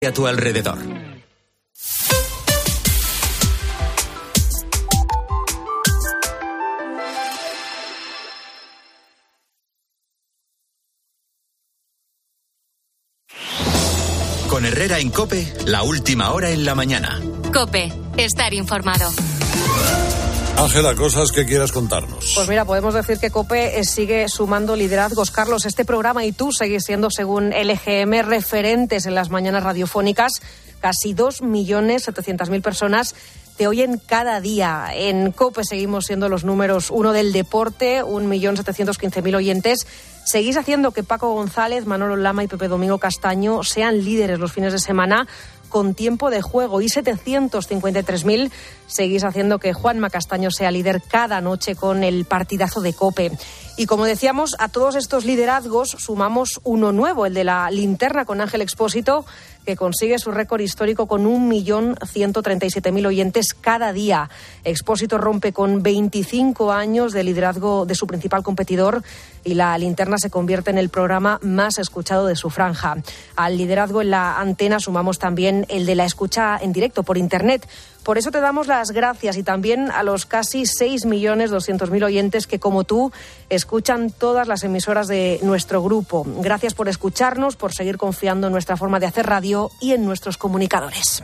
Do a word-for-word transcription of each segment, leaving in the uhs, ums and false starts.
a tu alrededor. Con Herrera en COPE, la última hora en la mañana. COPE, estar informado. Ángela, cosas que quieras contarnos. Pues mira, podemos decir que COPE sigue sumando liderazgos. Carlos, este programa y tú seguís siendo, según L G M, referentes en las mañanas radiofónicas. Casi dos millones setecientas mil personas te oyen cada día. En COPE seguimos siendo los números uno del deporte, un millón setecientos quince mil oyentes. Seguís haciendo que Paco González, Manolo Lama y Pepe Domingo Castaño sean líderes los fines de semana con tiempo de juego, y setecientos cincuenta y tres mil seguís haciendo que Juanma Castaño sea líder cada noche con el partidazo de COPE. Y como decíamos, a todos estos liderazgos sumamos uno nuevo, el de la linterna con Ángel Expósito, que consigue su récord histórico con un millón ciento treinta y siete mil oyentes cada día. Expósito rompe con veinticinco años de liderazgo de su principal competidor y la linterna se convierte en el programa más escuchado de su franja. Al liderazgo en la antena sumamos también el de la escucha en directo por Internet. Por eso te damos las gracias y también a los casi seis millones doscientos mil oyentes que, como tú, escuchan todas las emisoras de nuestro grupo. Gracias por escucharnos, por seguir confiando en nuestra forma de hacer radio y en nuestros comunicadores.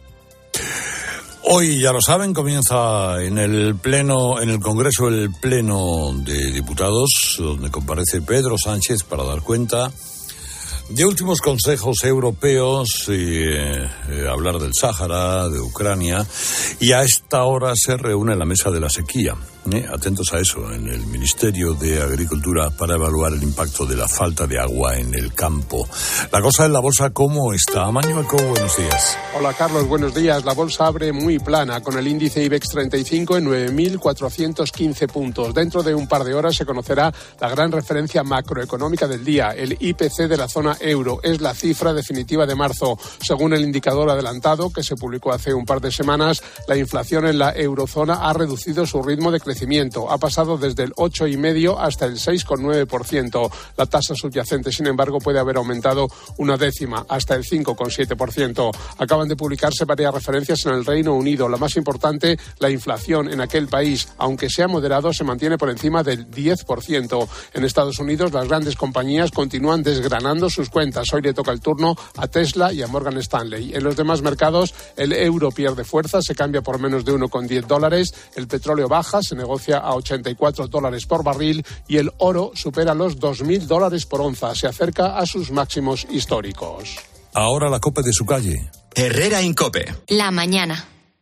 Hoy, ya lo saben, comienza en el pleno, en el Congreso el Pleno de Diputados, donde comparece Pedro Sánchez para dar cuenta de últimos consejos europeos y eh, eh, hablar del Sáhara, de Ucrania, y a esta hora se reúne la mesa de la sequía. Eh, atentos a eso, en el Ministerio de Agricultura, para evaluar el impacto de la falta de agua en el campo. La cosa en la bolsa, ¿cómo está? Mañueco, buenos días. Hola Carlos, buenos días. La bolsa abre muy plana, con el índice IBEX treinta y cinco en nueve mil cuatrocientos quince puntos. Dentro de un par de horas se conocerá la gran referencia macroeconómica del día, el I P C de la zona euro. Es la cifra definitiva de marzo. Según el indicador adelantado, que se publicó hace un par de semanas, la inflación en la eurozona ha reducido su ritmo de crecimiento. Ha pasado desde el ocho coma cinco hasta el seis coma nueve por ciento. La tasa subyacente, sin embargo, puede haber aumentado una décima, hasta el cinco coma siete por ciento. Acaban de publicarse varias referencias en el Reino Unido. La más importante, la inflación en aquel país, aunque sea moderado, se mantiene por encima del diez por ciento. En Estados Unidos, las grandes compañías continúan desgranando sus cuentas. Hoy le toca el turno a Tesla y a Morgan Stanley. En los demás mercados, el euro pierde fuerza, se cambia por menos de uno coma diez dólares. El petróleo baja, se negocia a ochenta y cuatro dólares por barril y el oro supera los dos mil dólares por onza. Se acerca a sus máximos históricos. Ahora la COPE de su calle. Herrera en COPE. La mañana.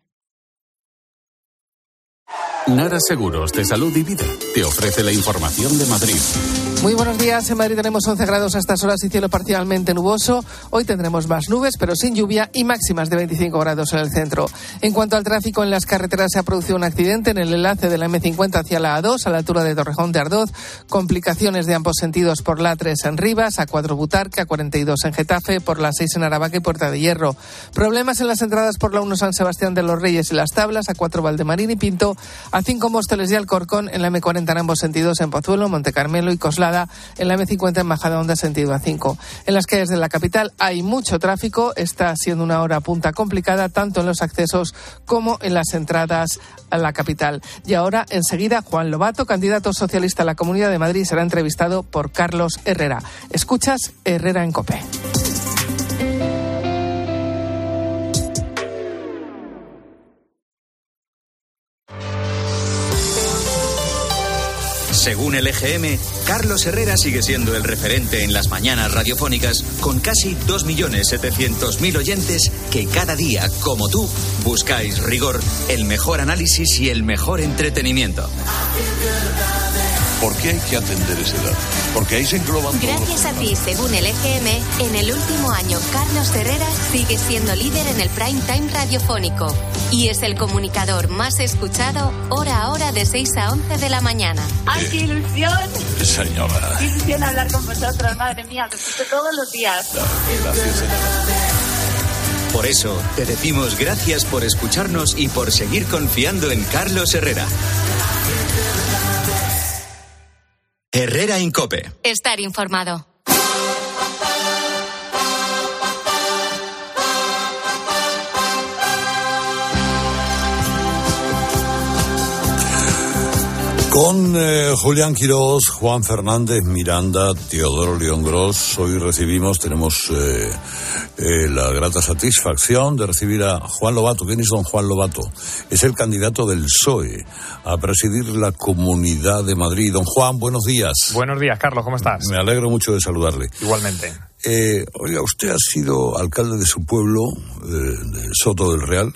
Nara Seguros de Salud y Vida te ofrece la información de Madrid. Muy buenos días. En Madrid tenemos once grados a estas horas y cielo parcialmente nuboso. Hoy tendremos más nubes, pero sin lluvia, y máximas de veinticinco grados en el centro. En cuanto al tráfico en las carreteras, se ha producido un accidente en el enlace de la eme cincuenta hacia la A dos, a la altura de Torrejón de Ardoz. Complicaciones de ambos sentidos por la A tres en Rivas, A cuatro Butarque, A cuarenta y dos en Getafe, por la seis en Aravaca y Puerta de Hierro. Problemas en las entradas por la uno San Sebastián de los Reyes y Las Tablas, A cuatro Valdemarín y Pinto, A cinco Móstoles y Alcorcón, en la eme cuarenta en ambos sentidos en Pozuelo, Monte Carmelo y Coslada, en la eme cincuenta en Majadahonda sentido A cinco. En las calles de la capital hay mucho tráfico, está siendo una hora punta complicada tanto en los accesos como en las entradas a la capital. Y ahora, enseguida, Juan Lobato, candidato socialista a la Comunidad de Madrid, será entrevistado por Carlos Herrera. Escuchas Herrera en COPE. Según el E G M, Carlos Herrera sigue siendo el referente en las mañanas radiofónicas, con casi dos millones setecientos mil oyentes que cada día, como tú, buscáis rigor, el mejor análisis y el mejor entretenimiento. ¿Por qué hay que atender ese dato? Porque ahí se engloban todos. Gracias a ti, según el E G M, en el último año Carlos Herrera sigue siendo líder en el prime time radiofónico y es el comunicador más escuchado hora a hora de seis a once de la mañana. ¡Ay, qué ilusión! Señora. Qué ilusión hablar con vosotros, madre mía, te escucho todos los días. Gracias, señora. Por eso, te decimos gracias por escucharnos y por seguir confiando en Carlos Herrera. Herrera en COPE. Estar informado. Con eh, Julián Quirós, Juan Fernández Miranda, Teodoro León Gros, hoy recibimos, tenemos eh, eh, la grata satisfacción de recibir a Juan Lobato. ¿Quién es don Juan Lobato? Es el candidato del P S O E a presidir la Comunidad de Madrid. Don Juan, buenos días. Buenos días, Carlos, ¿cómo estás? Me alegro mucho de saludarle. Igualmente. Eh, oiga, usted ha sido alcalde de su pueblo, eh, de Soto del Real,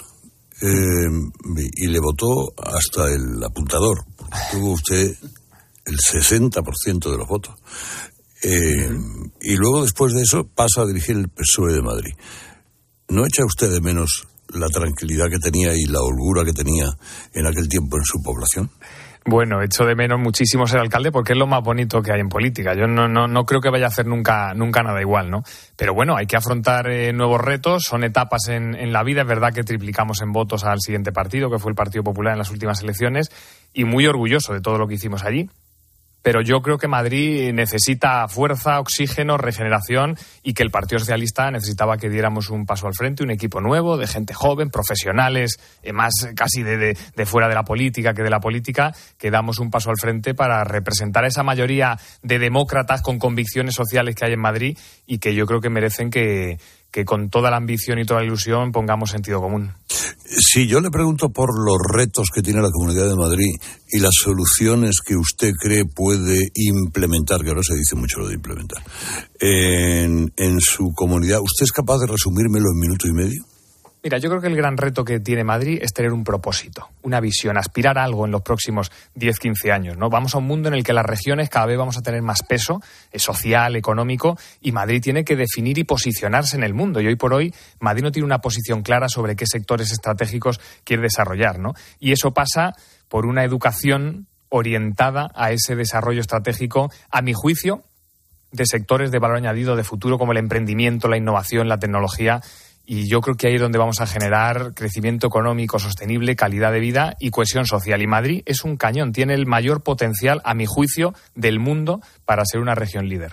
eh, y le votó hasta el apuntador. Tuvo usted el sesenta por ciento de los votos. Eh, y luego, después de eso, pasa a dirigir el P S O E de Madrid. ¿No echa usted de menos la tranquilidad que tenía y la holgura que tenía en aquel tiempo en su población? Bueno, echo de menos muchísimo ser alcalde porque es lo más bonito que hay en política. Yo no, no, no creo que vaya a hacer nunca, nunca nada igual, ¿no? Pero bueno, hay que afrontar eh, nuevos retos, son etapas en, en la vida. Es verdad que triplicamos en votos al siguiente partido, que fue el Partido Popular en las últimas elecciones, y muy orgulloso de todo lo que hicimos allí. Pero yo creo que Madrid necesita fuerza, oxígeno, regeneración, y que el Partido Socialista necesitaba que diéramos un paso al frente, un equipo nuevo, de gente joven, profesionales, eh, más casi de, de, de fuera de la política que de la política, que damos un paso al frente para representar a esa mayoría de demócratas con convicciones sociales que hay en Madrid y que yo creo que merecen que, que con toda la ambición y toda la ilusión pongamos sentido común. Si yo le pregunto por los retos que tiene la Comunidad de Madrid y las soluciones que usted cree puede implementar, que ahora se dice mucho lo de implementar, en, en su comunidad, ¿usted es capaz de resumírmelo en minuto y medio? Mira, yo creo que el gran reto que tiene Madrid es tener un propósito, una visión, aspirar a algo en los próximos diez, quince años, ¿no? Vamos a un mundo en el que las regiones cada vez vamos a tener más peso eh, social, económico, y Madrid tiene que definir y posicionarse en el mundo. Y hoy por hoy Madrid no tiene una posición clara sobre qué sectores estratégicos quiere desarrollar, ¿no? Y eso pasa por una educación orientada a ese desarrollo estratégico, a mi juicio, de sectores de valor añadido de futuro como el emprendimiento, la innovación, la tecnología. Y yo creo que ahí es donde vamos a generar crecimiento económico sostenible, calidad de vida y cohesión social. Y Madrid es un cañón, tiene el mayor potencial, a mi juicio, del mundo para ser una región líder.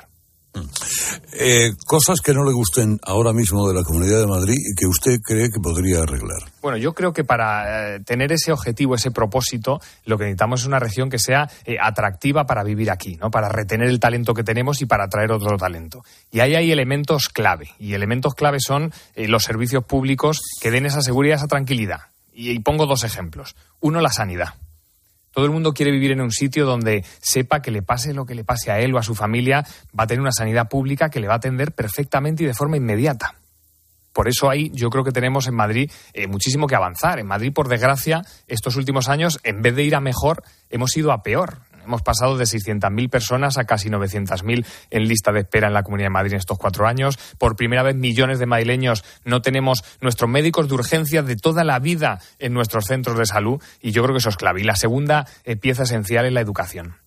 Eh, cosas que no le gusten ahora mismo de la Comunidad de Madrid y que usted cree que podría arreglar. Bueno, yo creo que para eh, tener ese objetivo, ese propósito, lo que necesitamos es una región que sea eh, atractiva para vivir aquí, ¿no? Para retener el talento que tenemos y para atraer otro talento. Y ahí hay elementos clave. Y elementos clave son eh, los servicios públicos que den esa seguridad, esa tranquilidad. Y, y pongo dos ejemplos. Uno, la sanidad. Todo el mundo quiere vivir en un sitio donde sepa que le pase lo que le pase a él o a su familia, va a tener una sanidad pública que le va a atender perfectamente y de forma inmediata. Por eso ahí yo creo que tenemos en Madrid eh, muchísimo que avanzar. En Madrid, por desgracia, estos últimos años, en vez de ir a mejor, hemos ido a peor. Hemos pasado de seiscientas mil personas a casi novecientas mil en lista de espera en la Comunidad de Madrid en estos cuatro años. Por primera vez, millones de madrileños no tenemos nuestros médicos de urgencia de toda la vida en nuestros centros de salud, y yo creo que eso es clave. Y la segunda eh, pieza esencial es la educación.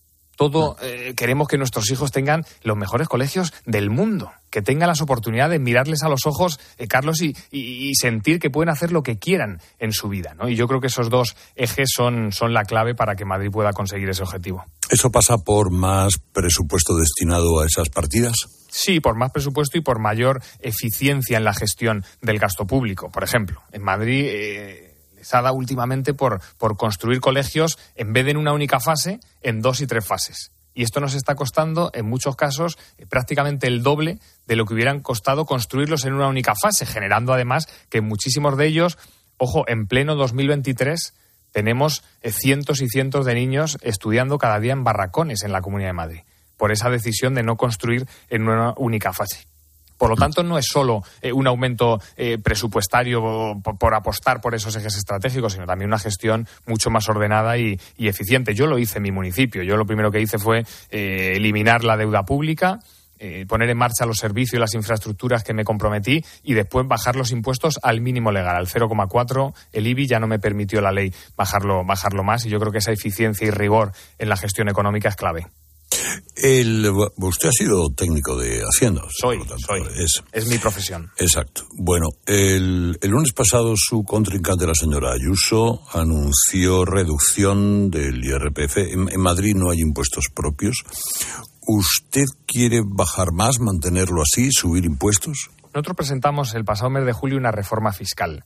Todo eh, queremos que nuestros hijos tengan los mejores colegios del mundo, que tengan las oportunidades de mirarles a los ojos, eh, Carlos, y, y, y sentir que pueden hacer lo que quieran en su vida, ¿no? Y yo creo que esos dos ejes son, son la clave para que Madrid pueda conseguir ese objetivo. ¿Eso pasa por más presupuesto destinado a esas partidas? Sí, por más presupuesto y por mayor eficiencia en la gestión del gasto público. Por ejemplo, en Madrid Eh, se ha dado últimamente por, por construir colegios, en vez de en una única fase, en dos y tres fases. Y esto nos está costando, en muchos casos, eh, prácticamente el doble de lo que hubieran costado construirlos en una única fase, generando además que muchísimos de ellos, ojo, en pleno dos mil veintitrés, tenemos eh, cientos y cientos de niños estudiando cada día en barracones en la Comunidad de Madrid, por esa decisión de no construir en una única fase. Por lo tanto, no es solo eh, un aumento eh, presupuestario por, por apostar por esos ejes estratégicos, sino también una gestión mucho más ordenada y, y eficiente. Yo lo hice en mi municipio. Yo lo primero que hice fue eh, eliminar la deuda pública, eh, poner en marcha los servicios y las infraestructuras que me comprometí y después bajar los impuestos al mínimo legal, al cero coma cuatro. El I B I ya no me permitió la ley bajarlo, bajarlo más, y yo creo que esa eficiencia y rigor en la gestión económica es clave. El, usted ha sido técnico de Hacienda. Soy, por lo tanto, soy. Es, es mi profesión. Exacto. Bueno, el, el lunes pasado su contrincante, la señora Ayuso, anunció reducción del I R P F. En, en Madrid no hay impuestos propios. ¿Usted quiere bajar más, mantenerlo así, subir impuestos? Nosotros presentamos el pasado mes de julio una reforma fiscal.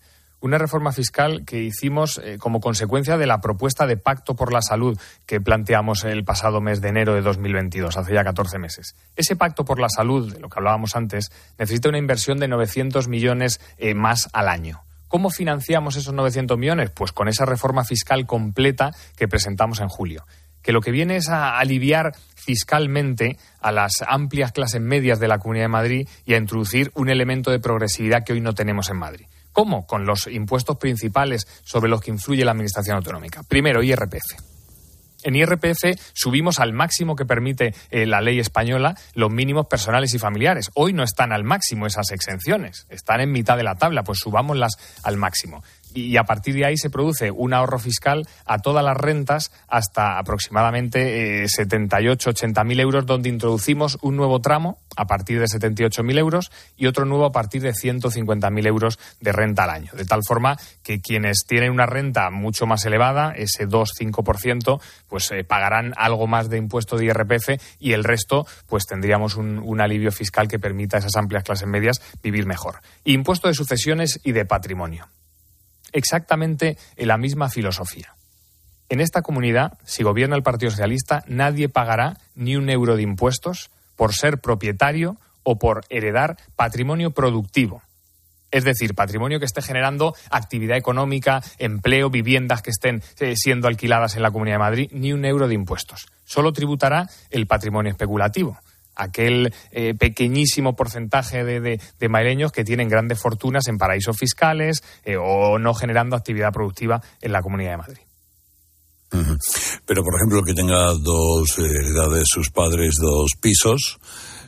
una reforma fiscal que hicimos eh, como consecuencia de la propuesta de Pacto por la Salud que planteamos el pasado mes de enero de dos mil veintidós, hace ya catorce meses. Ese Pacto por la Salud, de lo que hablábamos antes, necesita una inversión de novecientos millones eh, más al año. ¿Cómo financiamos esos novecientos millones? Pues con esa reforma fiscal completa que presentamos en julio, que lo que viene es a aliviar fiscalmente a las amplias clases medias de la Comunidad de Madrid y a introducir un elemento de progresividad que hoy no tenemos en Madrid. ¿Cómo? Con los impuestos principales sobre los que influye la Administración autonómica. Primero, I R P F. En I R P F subimos al máximo que permite eh, la ley española los mínimos personales y familiares. Hoy no están al máximo esas exenciones, están en mitad de la tabla, pues subámoslas al máximo. Y a partir de ahí se produce un ahorro fiscal a todas las rentas hasta aproximadamente eh, setenta y ocho, ochenta mil euros, donde introducimos un nuevo tramo a partir de setenta y ocho mil euros y otro nuevo a partir de ciento cincuenta mil euros de renta al año. De tal forma que quienes tienen una renta mucho más elevada, ese dos a cinco por ciento, pues eh, pagarán algo más de impuesto de I R P F y el resto pues tendríamos un, un alivio fiscal que permita a esas amplias clases medias vivir mejor. Impuesto de sucesiones y de patrimonio. Exactamente en la misma filosofía. En esta comunidad, si gobierna el Partido Socialista, nadie pagará ni un euro de impuestos por ser propietario o por heredar patrimonio productivo. Es decir, patrimonio que esté generando actividad económica, empleo, viviendas que estén eh, siendo alquiladas en la Comunidad de Madrid, ni un euro de impuestos. Solo tributará el patrimonio especulativo. Aquel eh, pequeñísimo porcentaje de, de, de madrileños que tienen grandes fortunas en paraísos fiscales eh, o no generando actividad productiva en la Comunidad de Madrid. Uh-huh. Pero, por ejemplo, que tenga dos heredades, sus padres, dos pisos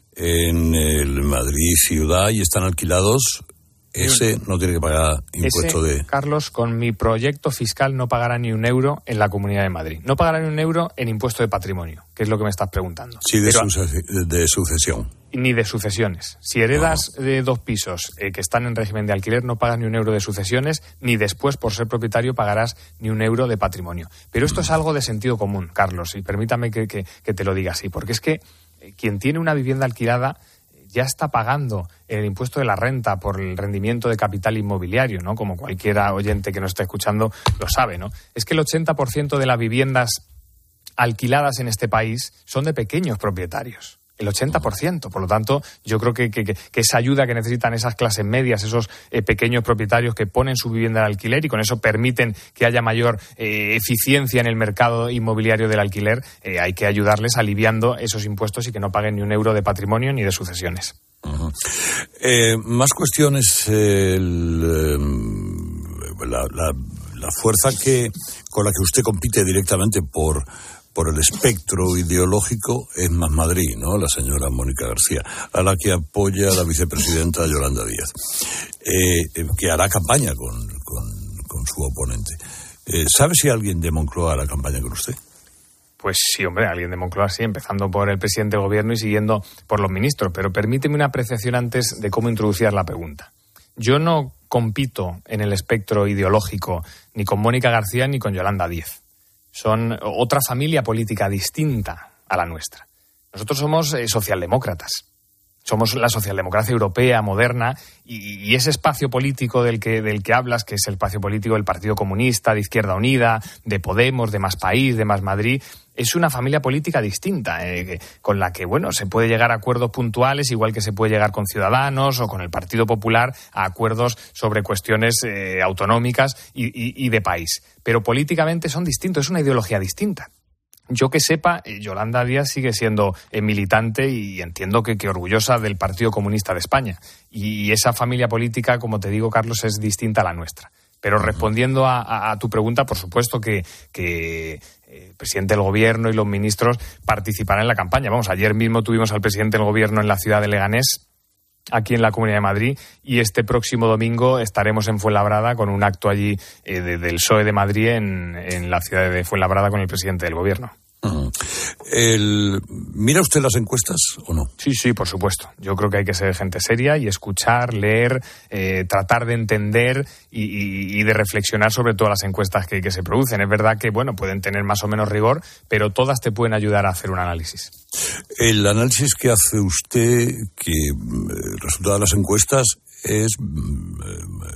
en el Madrid ciudad y están alquilados, ese no tiene que pagar impuesto Ese, de... Carlos, con mi proyecto fiscal no pagará ni un euro en la Comunidad de Madrid. No pagará ni un euro en impuesto de patrimonio, que es lo que me estás preguntando. Sí, de, Pero, suce- de sucesión. Ni de sucesiones. Si heredas uh-huh. de dos pisos eh, que están en régimen de alquiler, no pagas ni un euro de sucesiones, ni después, por ser propietario, pagarás ni un euro de patrimonio. Pero esto uh-huh. es algo de sentido común, Carlos, y permítame que, que, que te lo diga así, porque es que eh, quien tiene una vivienda alquilada ya está pagando el impuesto de la renta por el rendimiento de capital inmobiliario, ¿no? Como cualquiera oyente que nos esté escuchando lo sabe, ¿no? Es que el ochenta por ciento de las viviendas alquiladas en este país son de pequeños propietarios. El ochenta por ciento. Por lo tanto, yo creo que, que, que esa ayuda que necesitan esas clases medias, esos eh, pequeños propietarios que ponen su vivienda al alquiler y con eso permiten que haya mayor eh, eficiencia en el mercado inmobiliario del alquiler, eh, hay que ayudarles aliviando esos impuestos y que no paguen ni un euro de patrimonio ni de sucesiones. Uh-huh. Eh, más cuestiones. Eh, el, eh, la, la, la fuerza que con la que usted compite directamente por... por el espectro ideológico es Más Madrid, ¿no? La señora Mónica García, a la que apoya la vicepresidenta Yolanda Díaz, eh, que hará campaña con, con, con su oponente. Eh, ¿Sabe si alguien de Moncloa hará campaña con usted? Pues sí, hombre, alguien de Moncloa sí, empezando por el presidente del gobierno y siguiendo por los ministros. Pero permíteme una apreciación antes de cómo introducir la pregunta. Yo no compito en el espectro ideológico ni con Mónica García ni con Yolanda Díaz. Son otra familia política distinta a la nuestra. Nosotros somos eh, socialdemócratas. Somos la socialdemocracia europea, moderna, y, y ese espacio político del que, del que hablas, que es el espacio político del Partido Comunista, de Izquierda Unida, de Podemos, de Más País, de Más Madrid, es una familia política distinta, eh, con la que, bueno, se puede llegar a acuerdos puntuales, igual que se puede llegar con Ciudadanos o con el Partido Popular a acuerdos sobre cuestiones eh, autonómicas y, y, y de país. Pero políticamente son distintos, es una ideología distinta. Yo que sepa, Yolanda Díaz sigue siendo eh, militante y entiendo que, que orgullosa del Partido Comunista de España. Y, y esa familia política, como te digo, Carlos, es distinta a la nuestra. Pero respondiendo a, a, a tu pregunta, por supuesto que, que el presidente del gobierno y los ministros participarán en la campaña. Vamos, ayer mismo tuvimos al presidente del gobierno en la ciudad de Leganés, aquí en la Comunidad de Madrid, y este próximo domingo estaremos en Fuenlabrada con un acto allí eh, de, del P S O E de Madrid en, en la ciudad de Fuenlabrada con el presidente del gobierno. Uh-huh. El, ¿Mira usted las encuestas o no? Sí, sí, por supuesto. Yo creo que hay que ser gente seria y escuchar, leer, eh, tratar de entender y, y, y de reflexionar sobre todas las encuestas que, que se producen. Es verdad que, bueno, pueden tener más o menos rigor, pero todas te pueden ayudar a hacer un análisis. El análisis que hace usted, que el resultado de las encuestas es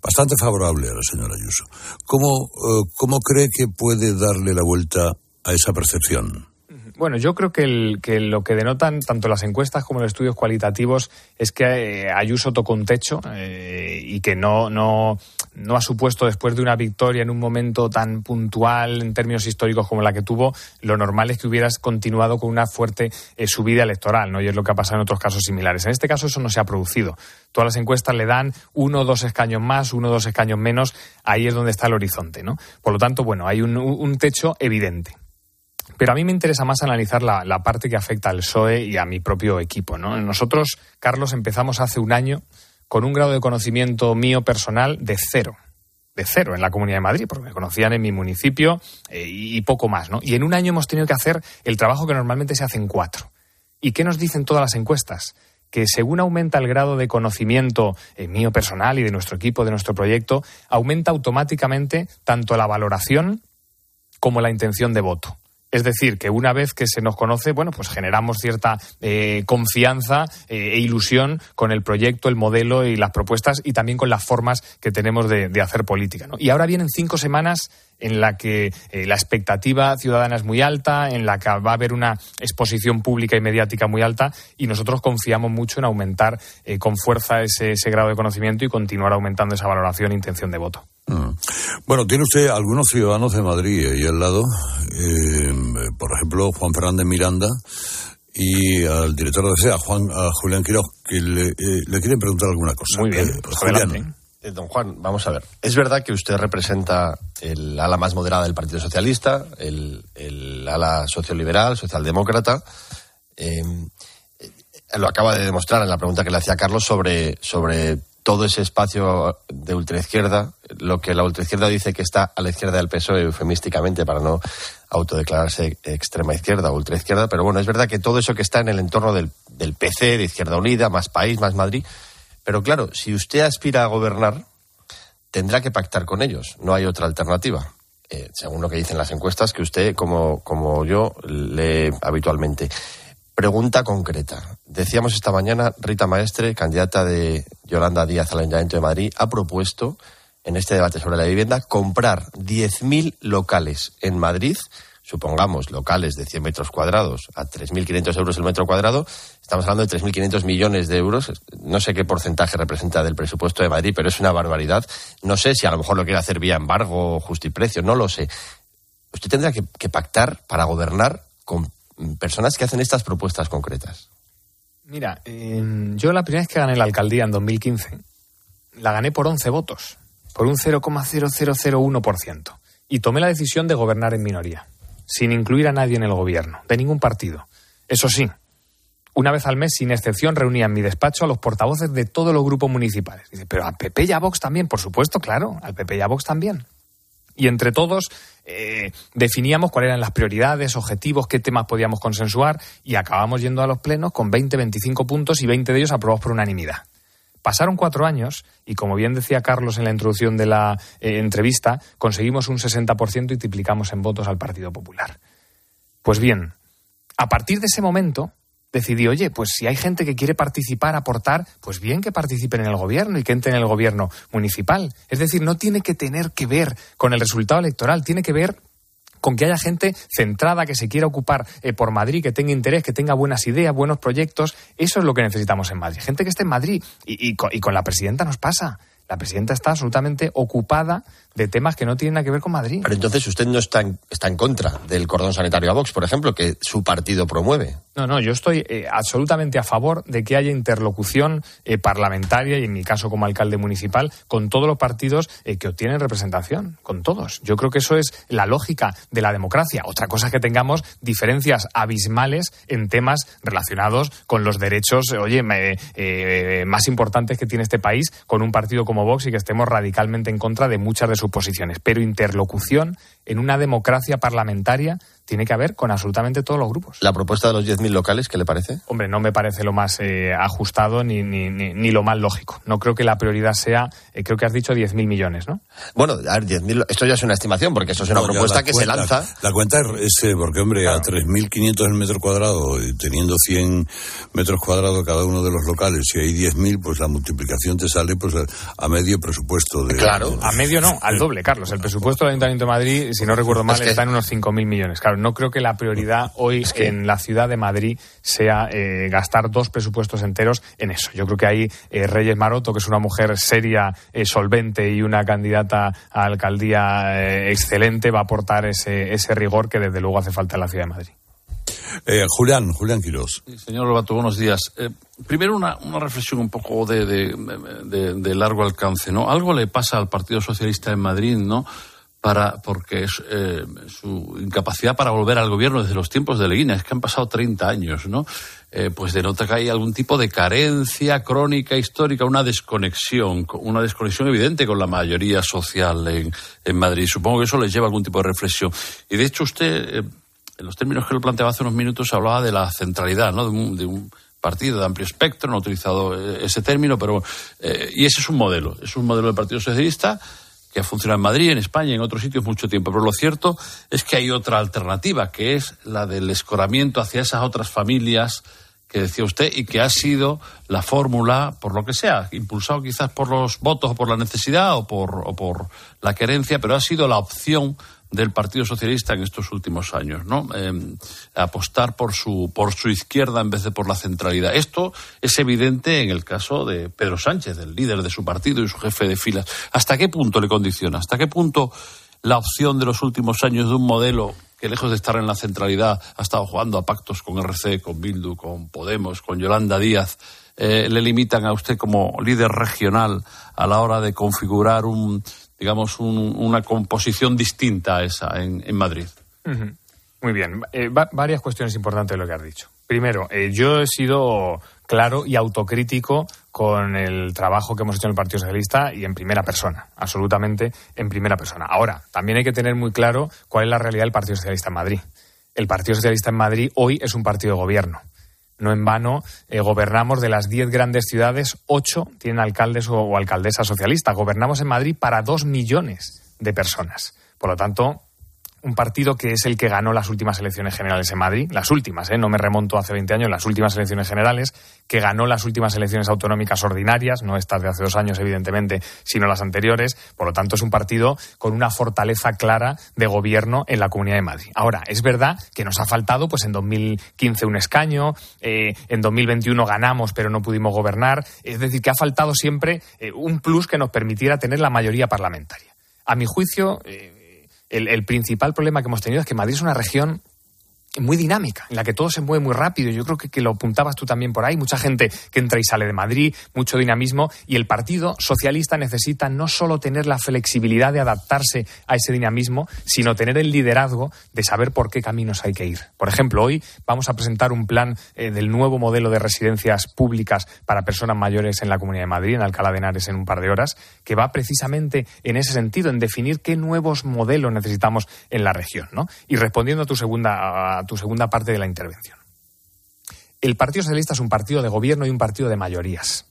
bastante favorable a la señora Ayuso. ¿Cómo, uh, cómo cree que puede darle la vuelta a esa percepción? Bueno, yo creo que, el, que lo que denotan tanto las encuestas como los estudios cualitativos es que eh, Ayuso tocó un techo eh, y que no, no, no ha supuesto, después de una victoria en un momento tan puntual en términos históricos como la que tuvo, lo normal es que hubieras continuado con una fuerte eh, subida electoral, ¿no? Y es lo que ha pasado en otros casos similares. En este caso eso no se ha producido. Todas las encuestas le dan uno o dos escaños más, uno o dos escaños menos, ahí es donde está el horizonte, ¿no? Por lo tanto, bueno, hay un, un techo evidente. Pero a mí me interesa más analizar la, la parte que afecta al P S O E y a mi propio equipo, ¿no? Nosotros, Carlos, empezamos hace un año con un grado de conocimiento mío personal de cero. De cero en la Comunidad de Madrid, porque me conocían en mi municipio eh, y poco más, ¿no? Y en un año hemos tenido que hacer el trabajo que normalmente se hace en cuatro. ¿Y qué nos dicen todas las encuestas? Que según aumenta el grado de conocimiento eh, mío personal y de nuestro equipo, de nuestro proyecto, aumenta automáticamente tanto la valoración como la intención de voto. Es decir, que una vez que se nos conoce, bueno, pues generamos cierta eh, confianza eh, e ilusión con el proyecto, el modelo y las propuestas y también con las formas que tenemos de, de hacer política, ¿no? Y ahora vienen cinco semanas en la que eh, la expectativa ciudadana es muy alta, en la que va a haber una exposición pública y mediática muy alta y nosotros confiamos mucho en aumentar eh, con fuerza ese, ese grado de conocimiento y continuar aumentando esa valoración e intención de voto. Mm. Bueno, tiene usted algunos ciudadanos de Madrid ahí al lado, eh, por ejemplo, Juan Fernández Miranda y al director de C E A, Juan, a Julián Quiroz, que le, eh, le quieren preguntar alguna cosa. Muy bien, eh, pues Julián. adelante. Eh, don Juan, vamos a ver. Es verdad que usted representa el ala más moderada del Partido Socialista, el, el ala socioliberal, socialdemócrata. Eh, eh, lo acaba de demostrar en la pregunta que le hacía Carlos sobre, sobre todo ese espacio de ultraizquierda, lo que la ultraizquierda dice que está a la izquierda del P S O E, eufemísticamente, para no autodeclararse extrema izquierda o ultraizquierda. Pero bueno, es verdad que todo eso que está en el entorno del, del P C, de Izquierda Unida, Más País, Más Madrid. Pero claro, si usted aspira a gobernar, tendrá que pactar con ellos. No hay otra alternativa. Eh, según lo que dicen las encuestas, que usted, como, como yo, lee habitualmente. Pregunta concreta. Decíamos esta mañana, Rita Maestre, candidata de Yolanda Díaz al Ayuntamiento de Madrid, ha propuesto, en este debate sobre la vivienda, comprar diez mil locales en Madrid, supongamos locales de cien metros cuadrados a tres mil quinientos euros el metro cuadrado, estamos hablando de tres mil quinientos millones de euros. No sé qué porcentaje representa del presupuesto de Madrid, pero es una barbaridad. No sé si a lo mejor lo quiere hacer vía embargo o justiprecio, no lo sé. Usted tendrá que, que pactar para gobernar con personas que hacen estas propuestas concretas. Mira, eh, yo la primera vez que gané la alcaldía en dos mil quince, la gané por once votos, por un cero coma cero cero cero uno por ciento. Y tomé la decisión de gobernar en minoría, sin incluir a nadie en el gobierno, de ningún partido. Eso sí, una vez al mes, sin excepción, reunía en mi despacho a los portavoces de todos los grupos municipales. Dice, pero al P P y a Vox también, por supuesto, claro, al P P y a Vox también. Y entre todos eh, definíamos cuáles eran las prioridades, objetivos, qué temas podíamos consensuar y acabamos yendo a los plenos con veinte, veinticinco puntos y veinte de ellos aprobados por unanimidad. Pasaron cuatro años y, como bien decía Carlos en la introducción de la eh, entrevista, conseguimos un sesenta por ciento y triplicamos en votos al Partido Popular. Pues bien, a partir de ese momento decidí, oye, pues si hay gente que quiere participar, aportar, pues bien que participen en el gobierno y que entren en el gobierno municipal. Es decir, no tiene que tener que ver con el resultado electoral, tiene que ver con que haya gente centrada, que se quiera ocupar eh, por Madrid, que tenga interés, que tenga buenas ideas, buenos proyectos. Eso es lo que necesitamos en Madrid. Gente que esté en Madrid. Y, y, con, y con la presidenta nos pasa. La presidenta está absolutamente ocupada de temas que no tienen nada que ver con Madrid. Pero entonces usted no está en, está en contra del cordón sanitario a Vox, por ejemplo, que su partido promueve. No, no, yo estoy eh, absolutamente a favor de que haya interlocución eh, parlamentaria y, en mi caso como alcalde municipal, con todos los partidos eh, que obtienen representación, con todos. Yo creo que eso es la lógica de la democracia. Otra cosa es que tengamos diferencias abismales en temas relacionados con los derechos, oye, me, eh, más importantes que tiene este país, con un partido como Vox y que estemos radicalmente en contra de muchas de sus posiciones. Pero interlocución en una democracia parlamentaria tiene que haber con absolutamente todos los grupos. ¿La propuesta de los diez mil locales, qué le parece? Hombre, no me parece lo más eh, ajustado ni, ni, ni, ni lo más lógico. No creo que la prioridad sea, eh, creo que has dicho diez mil millones, ¿no? Bueno, a ver, diez mil, esto ya es una estimación, porque eso es una no, propuesta que cuenta, se lanza. La, la cuenta es, eh, porque hombre, claro, a tres mil quinientos el metro cuadrado, y teniendo cien metros cuadrados cada uno de los locales, si hay diez mil, pues la multiplicación te sale pues a, a medio presupuesto. De, claro, de, a medio no, al doble, Carlos. El presupuesto del Ayuntamiento de Madrid, si no recuerdo mal, es que está en unos cinco mil millones. Claro, no creo que la prioridad hoy es que en la ciudad de Madrid sea eh, gastar dos presupuestos enteros en eso. Yo creo que ahí eh, Reyes Maroto, que es una mujer seria, eh, solvente y una candidata a alcaldía eh, excelente, va a aportar ese, ese rigor que desde luego hace falta en la ciudad de Madrid. Eh, Julián, Julián Quirós. Sí, señor Lobato, buenos días. Eh, primero una, una reflexión un poco de, de, de, de largo alcance, ¿no? Algo le pasa al Partido Socialista en Madrid, ¿no? Para, porque es eh, su incapacidad para volver al gobierno desde los tiempos de Leguina, es que han pasado treinta años, ¿no? Eh, pues denota que hay algún tipo de carencia crónica histórica, una desconexión, una desconexión evidente con la mayoría social en, en Madrid. Supongo que eso les lleva a algún tipo de reflexión. Y de hecho usted, eh, en los términos que lo planteaba hace unos minutos, hablaba de la centralidad, ¿no? De un, de un partido de amplio espectro, no he utilizado ese término, pero eh, y ese es un modelo, es un modelo del Partido Socialista que ha funcionado en Madrid, en España y en otros sitios mucho tiempo. Pero lo cierto es que hay otra alternativa, que es la del escoramiento hacia esas otras familias que decía usted y que ha sido la fórmula, por lo que sea, impulsado quizás por los votos o por la necesidad o por, o por la querencia, pero ha sido la opción del Partido Socialista en estos últimos años, ¿no? Eh, apostar por su por su izquierda en vez de por la centralidad. Esto es evidente en el caso de Pedro Sánchez, el líder de su partido y su jefe de filas. ¿Hasta qué punto le condiciona? ¿Hasta qué punto la opción de los últimos años de un modelo que, lejos de estar en la centralidad, ha estado jugando a pactos con R C, con Bildu, con Podemos, con Yolanda Díaz, eh, le limitan a usted como líder regional a la hora de configurar un digamos, un, una composición distinta a esa en, en Madrid? Uh-huh. Muy bien. Eh, va, varias cuestiones importantes de lo que has dicho. Primero, eh, yo he sido claro y autocrítico con el trabajo que hemos hecho en el Partido Socialista y en primera persona, absolutamente en primera persona. Ahora, también hay que tener muy claro cuál es la realidad del Partido Socialista en Madrid. El Partido Socialista en Madrid hoy es un partido de gobierno. No en vano, eh, gobernamos de las diez grandes ciudades, ocho tienen alcaldes o, o alcaldesas socialistas. Gobernamos en Madrid para dos millones de personas. Por lo tanto, un partido que es el que ganó las últimas elecciones generales en Madrid, las últimas, ¿eh? No me remonto hace veinte años, las últimas elecciones generales, que ganó las últimas elecciones autonómicas ordinarias, no estas de hace dos años, evidentemente, sino las anteriores. Por lo tanto, es un partido con una fortaleza clara de gobierno en la Comunidad de Madrid. Ahora, es verdad que nos ha faltado, pues en dos mil quince un escaño, eh, en dos mil veintiuno ganamos, pero no pudimos gobernar. Es decir, que ha faltado siempre eh, un plus que nos permitiera tener la mayoría parlamentaria. A mi juicio, eh, El, el principal problema que hemos tenido es que Madrid es una región muy dinámica, en la que todo se mueve muy rápido. Yo creo que, que lo apuntabas tú también por ahí. Mucha gente que entra y sale de Madrid, mucho dinamismo. Y el Partido Socialista necesita no solo tener la flexibilidad de adaptarse a ese dinamismo, sino tener el liderazgo de saber por qué caminos hay que ir. Por ejemplo, hoy vamos a presentar un plan eh, del nuevo modelo de residencias públicas para personas mayores en la Comunidad de Madrid, en Alcalá de Henares, en un par de horas, que va precisamente en ese sentido, en definir qué nuevos modelos necesitamos en la región, ¿no? Y respondiendo a tu segunda... A tu segunda parte de la intervención. El Partido Socialista es un partido de gobierno y un partido de mayorías.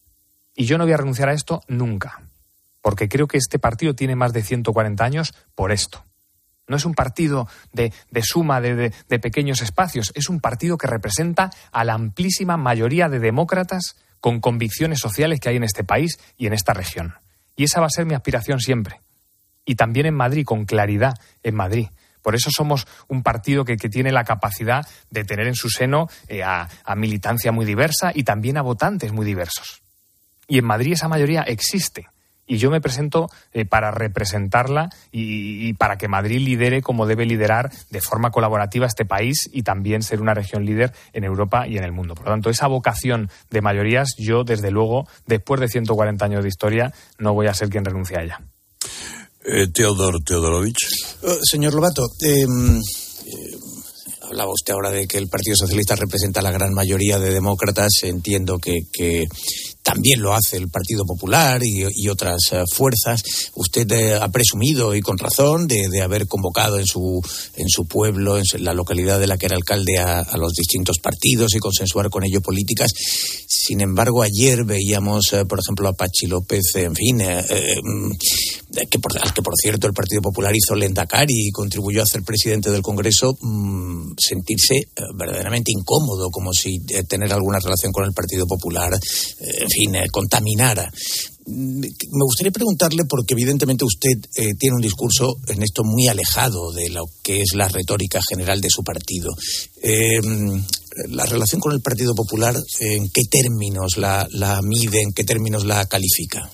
Y yo no voy a renunciar a esto nunca, porque creo que este partido tiene más de ciento cuarenta años por esto. No es un partido de, de suma de, de, de pequeños espacios, es un partido que representa a la amplísima mayoría de demócratas con convicciones sociales que hay en este país y en esta región. Y esa va a ser mi aspiración siempre. Y también en Madrid, con claridad en Madrid. Por eso somos un partido que, que tiene la capacidad de tener en su seno eh, a, a militancia muy diversa y también a votantes muy diversos. Y en Madrid esa mayoría existe. Y yo me presento eh, para representarla y, y para que Madrid lidere como debe liderar de forma colaborativa este país y también ser una región líder en Europa y en el mundo. Por lo tanto, esa vocación de mayorías, yo, desde luego, después de ciento cuarenta años de historia, no voy a ser quien renuncie a ella. Eh, Teodor Teodorovich. Uh, señor Lobato, eh, eh, hablaba usted ahora de que el Partido Socialista representa a la gran mayoría de demócratas. Entiendo que, que también lo hace el Partido Popular y, y otras uh, fuerzas. Usted eh, ha presumido, y con razón, de, de haber convocado en su en su pueblo, en la localidad de la que era alcalde, a, a los distintos partidos y consensuar con ello políticas. Sin embargo, ayer veíamos, eh, por ejemplo, a Patxi López, en fin, eh, eh, que por, al que, por cierto, el Partido Popular hizo lehendakari y contribuyó a ser presidente del Congreso, mmm, sentirse eh, verdaderamente incómodo, como si eh, tener alguna relación con el Partido Popular, eh, en fin, eh, contaminara. Me gustaría preguntarle, porque evidentemente usted eh, tiene un discurso en esto muy alejado de lo que es la retórica general de su partido. Eh, la relación con el Partido Popular, ¿en qué términos la, la mide, en qué términos la califica?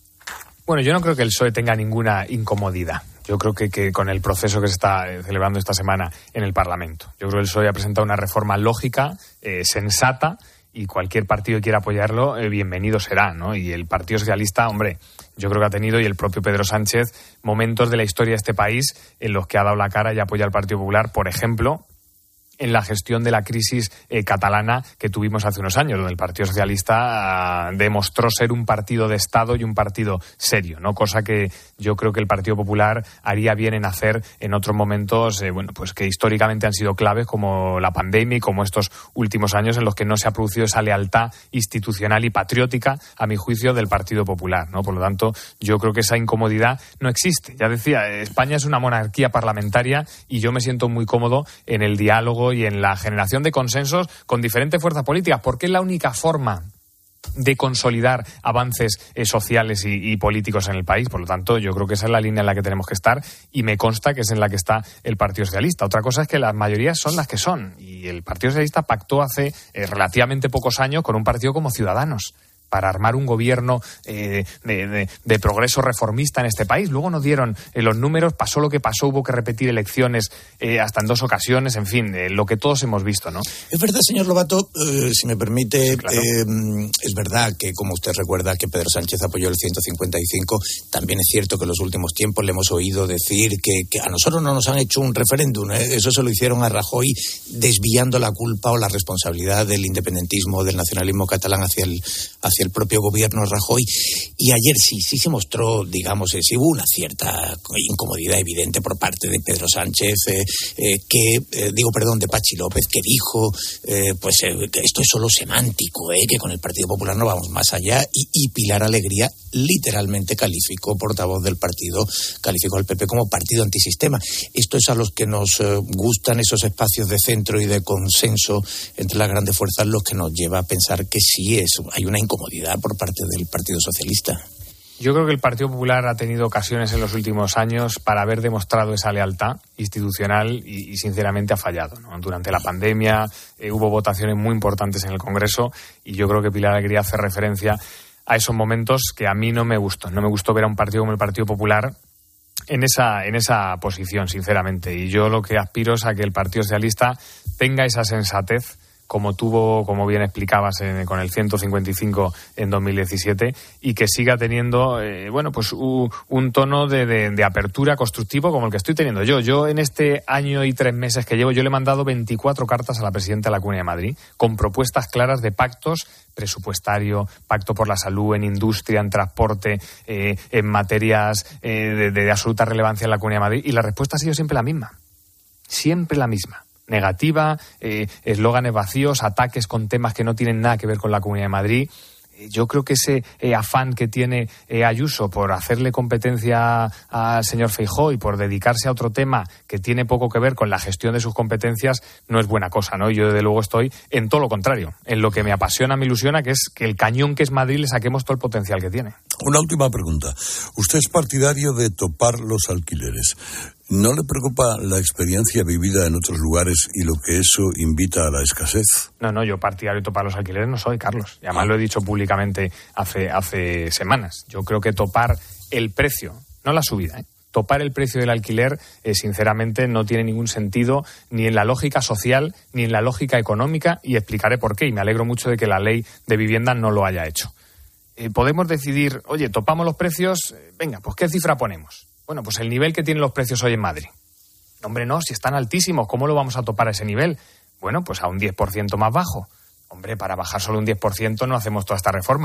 Bueno, yo no creo que el P S O E tenga ninguna incomodidad. Yo creo que, que con el proceso que se está celebrando esta semana en el Parlamento. Yo creo que el P S O E ha presentado una reforma lógica, eh, sensata, y cualquier partido que quiera apoyarlo, eh, bienvenido será, ¿no? Y el Partido Socialista, hombre, yo creo que ha tenido, y el propio Pedro Sánchez, momentos de la historia de este país en los que ha dado la cara y apoya al Partido Popular, por ejemplo, en la gestión de la crisis eh, catalana que tuvimos hace unos años, donde el Partido Socialista uh, demostró ser un partido de Estado y un partido serio, ¿no? Cosa que yo creo que el Partido Popular haría bien en hacer en otros momentos, eh, bueno, pues que históricamente han sido claves, como la pandemia y como estos últimos años en los que no se ha producido esa lealtad institucional y patriótica, a mi juicio, del Partido Popular, ¿no? Por lo tanto, yo creo que esa incomodidad no existe. Ya decía, España es una monarquía parlamentaria y yo me siento muy cómodo en el diálogo y en la generación de consensos con diferentes fuerzas políticas, porque es la única forma de consolidar avances eh, sociales y, y políticos en el país. Por lo tanto, yo creo que esa es la línea en la que tenemos que estar, y me consta que es en la que está el Partido Socialista. Otra cosa es que las mayorías son las que son, y el Partido Socialista pactó hace eh, relativamente pocos años con un partido como Ciudadanos para armar un gobierno eh, de, de, de progreso reformista en este país. Luego no dieron eh, los números, pasó lo que pasó, hubo que repetir elecciones eh, hasta en dos ocasiones, en fin, eh, lo que todos hemos visto, ¿no? Es verdad, señor Lobato, eh, si me permite, sí, claro. eh, es verdad que, como usted recuerda, que Pedro Sánchez apoyó el ciento cincuenta y cinco, también es cierto que en los últimos tiempos le hemos oído decir que, que a nosotros no nos han hecho un referéndum, ¿eh? Eso se lo hicieron a Rajoy, desviando la culpa o la responsabilidad del independentismo, del nacionalismo catalán hacia el, hacia el propio gobierno Rajoy. Y ayer sí, sí se mostró, digamos, eh, sí hubo una cierta incomodidad evidente por parte de Pedro Sánchez, eh, eh, que, eh, digo, perdón, de Patxi López, que dijo, eh, pues eh, que esto es solo semántico, eh, que con el Partido Popular no vamos más allá, y, y Pilar Alegría literalmente calificó, portavoz del partido, calificó al P P como partido antisistema. Esto es a los que nos eh, gustan esos espacios de centro y de consenso entre las grandes fuerzas, los que nos lleva a pensar que sí es, hay una incomodidad por parte del Partido Socialista. Yo creo que el Partido Popular ha tenido ocasiones en los últimos años para haber demostrado esa lealtad institucional y, y sinceramente ha fallado, ¿no? Durante la pandemia eh, hubo votaciones muy importantes en el Congreso y yo creo que Pilar Alegría hace referencia a esos momentos que a mí no me gustó. No me gustó ver a un partido como el Partido Popular en esa, en esa posición, sinceramente. Y yo lo que aspiro es a que el Partido Socialista tenga esa sensatez, como tuvo, como bien explicabas, en, con el ciento cincuenta y cinco en dos mil diecisiete, y que siga teniendo, eh, bueno, pues un, un tono de, de, de apertura constructivo como el que estoy teniendo yo. Yo en este año y tres meses que llevo, yo le he mandado veinticuatro cartas a la presidenta de la Comunidad de Madrid con propuestas claras de pactos presupuestario, pacto por la salud, en industria, en transporte, eh, en materias eh, de, de absoluta relevancia en la Comunidad de Madrid, y la respuesta ha sido siempre la misma, siempre la misma. Negativa, eh, eslóganes vacíos, ataques con temas que no tienen nada que ver con la Comunidad de Madrid. Eh, yo creo que ese eh, afán que tiene eh, Ayuso por hacerle competencia al señor Feijóo y por dedicarse a otro tema que tiene poco que ver con la gestión de sus competencias no es buena cosa, ¿no? Yo, desde luego, estoy en todo lo contrario, en lo que me apasiona, me ilusiona, que es que el cañón que es Madrid le saquemos todo el potencial que tiene. Una última pregunta. Usted es partidario de topar los alquileres. ¿No le preocupa la experiencia vivida en otros lugares y lo que eso invita a la escasez? No, no, yo partidario de topar los alquileres no soy, Carlos. Y además lo he dicho públicamente hace, hace semanas. Yo creo que topar el precio, no la subida, ¿eh? Topar el precio del alquiler, eh, sinceramente, no tiene ningún sentido ni en la lógica social ni en la lógica económica, y explicaré por qué. Y me alegro mucho de que la ley de vivienda no lo haya hecho. Eh, podemos decidir, oye, topamos los precios, eh, venga, pues ¿qué cifra ponemos? Bueno, pues el nivel que tienen los precios hoy en Madrid. No, hombre, no, si están altísimos, ¿cómo lo vamos a topar a ese nivel? Bueno, pues a un diez por ciento más bajo. Hombre, para bajar solo un diez por ciento no hacemos toda esta reforma.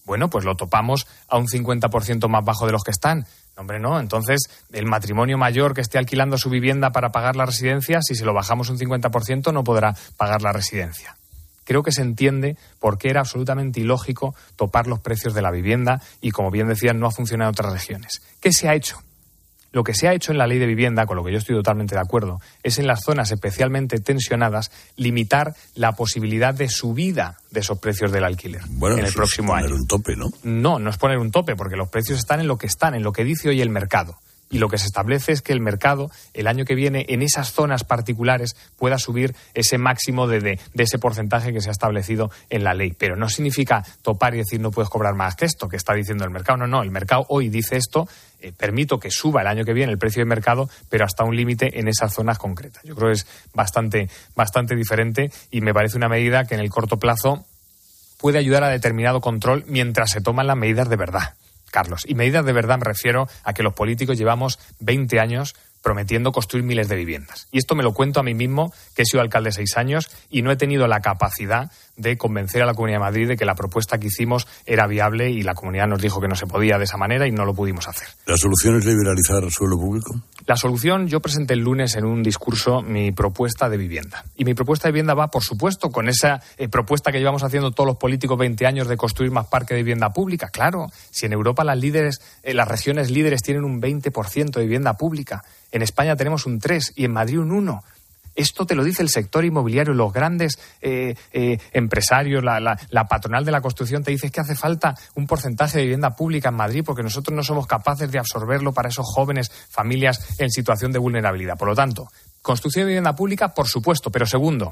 Bueno, pues lo topamos a un cincuenta por ciento más bajo de los que están. No, hombre, no. Entonces, el matrimonio mayor que esté alquilando su vivienda para pagar la residencia, si se lo bajamos un cincuenta por ciento, no podrá pagar la residencia. Creo que se entiende por qué era absolutamente ilógico topar los precios de la vivienda y, como bien decían, no ha funcionado en otras regiones. ¿Qué se ha hecho? Lo que se ha hecho en la ley de vivienda, con lo que yo estoy totalmente de acuerdo, es en las zonas especialmente tensionadas limitar la posibilidad de subida de esos precios del alquiler bueno, en el próximo año. Bueno, es poner un tope, ¿no? No, no es poner un tope, porque los precios están en lo que están, en lo que dice hoy el mercado. Y lo que se establece es que el mercado, el año que viene, en esas zonas particulares, pueda subir ese máximo de, de, de ese porcentaje que se ha establecido en la ley. Pero no significa topar y decir no puedes cobrar más que esto, que está diciendo el mercado. No, no, el mercado hoy dice esto, eh, permito que suba el año que viene el precio de mercado, pero hasta un límite en esas zonas concretas. Yo creo que es bastante, bastante diferente y me parece una medida que en el corto plazo puede ayudar a determinado control mientras se toman las medidas de verdad. Carlos, y medidas de verdad me refiero a que los políticos llevamos veinte años prometiendo construir miles de viviendas. Y esto me lo cuento a mí mismo, que he sido alcalde seis años y no he tenido la capacidad de convencer a la Comunidad de Madrid de que la propuesta que hicimos era viable y la Comunidad nos dijo que no se podía de esa manera y no lo pudimos hacer. ¿La solución es liberalizar el suelo público? La solución, yo presenté el lunes en un discurso mi propuesta de vivienda. Y mi propuesta de vivienda va, por supuesto, con esa eh, propuesta que llevamos haciendo todos los políticos veinte años de construir más parque de vivienda pública. Claro, si en Europa las líderes, eh, las regiones líderes tienen un veinte por ciento de vivienda pública, en España tenemos un tres por ciento y en Madrid un uno por ciento. Esto te lo dice el sector inmobiliario, los grandes eh, eh, empresarios, la, la, la patronal de la construcción te dice que hace falta un porcentaje de vivienda pública en Madrid porque nosotros no somos capaces de absorberlo para esos jóvenes, familias en situación de vulnerabilidad. Por lo tanto, construcción de vivienda pública, por supuesto, pero segundo,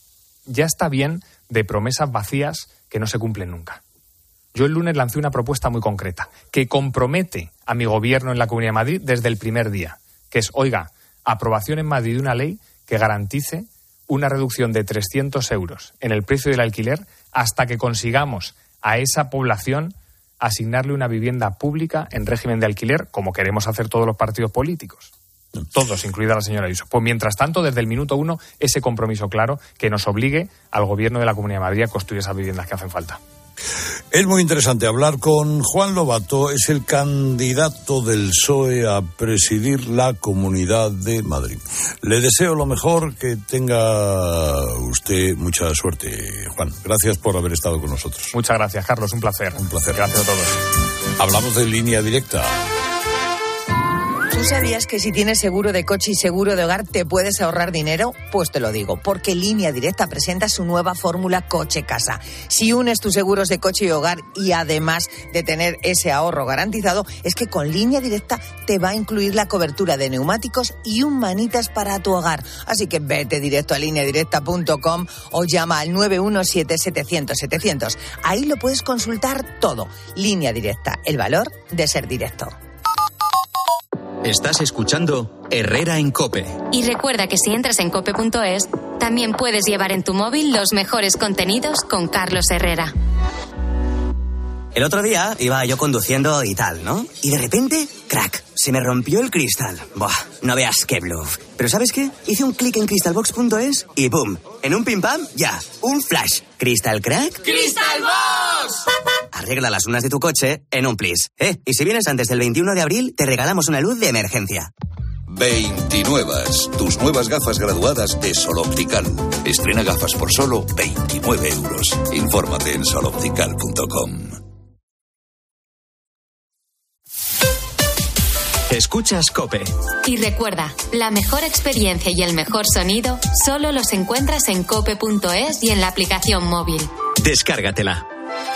ya está bien de promesas vacías que no se cumplen nunca. Yo el lunes lancé una propuesta muy concreta que compromete a mi gobierno en la Comunidad de Madrid desde el primer día, que es, oiga, aprobación en Madrid de una ley que garantice una reducción de trescientos euros en el precio del alquiler hasta que consigamos a esa población asignarle una vivienda pública en régimen de alquiler, como queremos hacer todos los partidos políticos. Todos, incluida la señora Ayuso. Pues mientras tanto, desde el minuto uno, ese compromiso claro que nos obligue al gobierno de la Comunidad de Madrid a construir esas viviendas que hacen falta. Es muy interesante hablar con Juan Lobato, es el candidato del P S O E a presidir la Comunidad de Madrid. Le deseo lo mejor, que tenga usted mucha suerte, Juan. Gracias por haber estado con nosotros. Muchas gracias, Carlos, un placer. Un placer. Gracias a todos. Hablamos de Línea Directa. ¿Tú sabías que si tienes seguro de coche y seguro de hogar te puedes ahorrar dinero? Pues te lo digo, porque Línea Directa presenta su nueva fórmula coche-casa. Si unes tus seguros de coche y hogar y además de tener ese ahorro garantizado, es que con Línea Directa te va a incluir la cobertura de neumáticos y un manitas para tu hogar. Así que vete directo a línea directa punto com o llama al nueve uno siete, setecientos, setecientos. Ahí lo puedes consultar todo. Línea Directa, el valor de ser directo. Estás escuchando Herrera en COPE. Y recuerda que si entras en cope punto es, también puedes llevar en tu móvil los mejores contenidos con Carlos Herrera. El otro día iba yo conduciendo y tal, ¿no? Y de repente, crack, se me rompió el cristal. Buah, no veas qué bluff. Pero ¿sabes qué? Hice un clic en crystalbox punto es y ¡pum! En un pim pam, ya, un flash. ¿Crystal crack? ¡Crystalbox! Arregla las lunas de tu coche en un plis. Eh, y si vienes antes del veintiuno de abril, te regalamos una luz de emergencia. veintinuevas, tus nuevas gafas graduadas de Sol Optical. Estrena gafas por solo veintinueve euros. Infórmate en sol optical punto com. Escuchas COPE. Y recuerda, la mejor experiencia y el mejor sonido solo los encuentras en cope punto es y en la aplicación móvil. Descárgatela.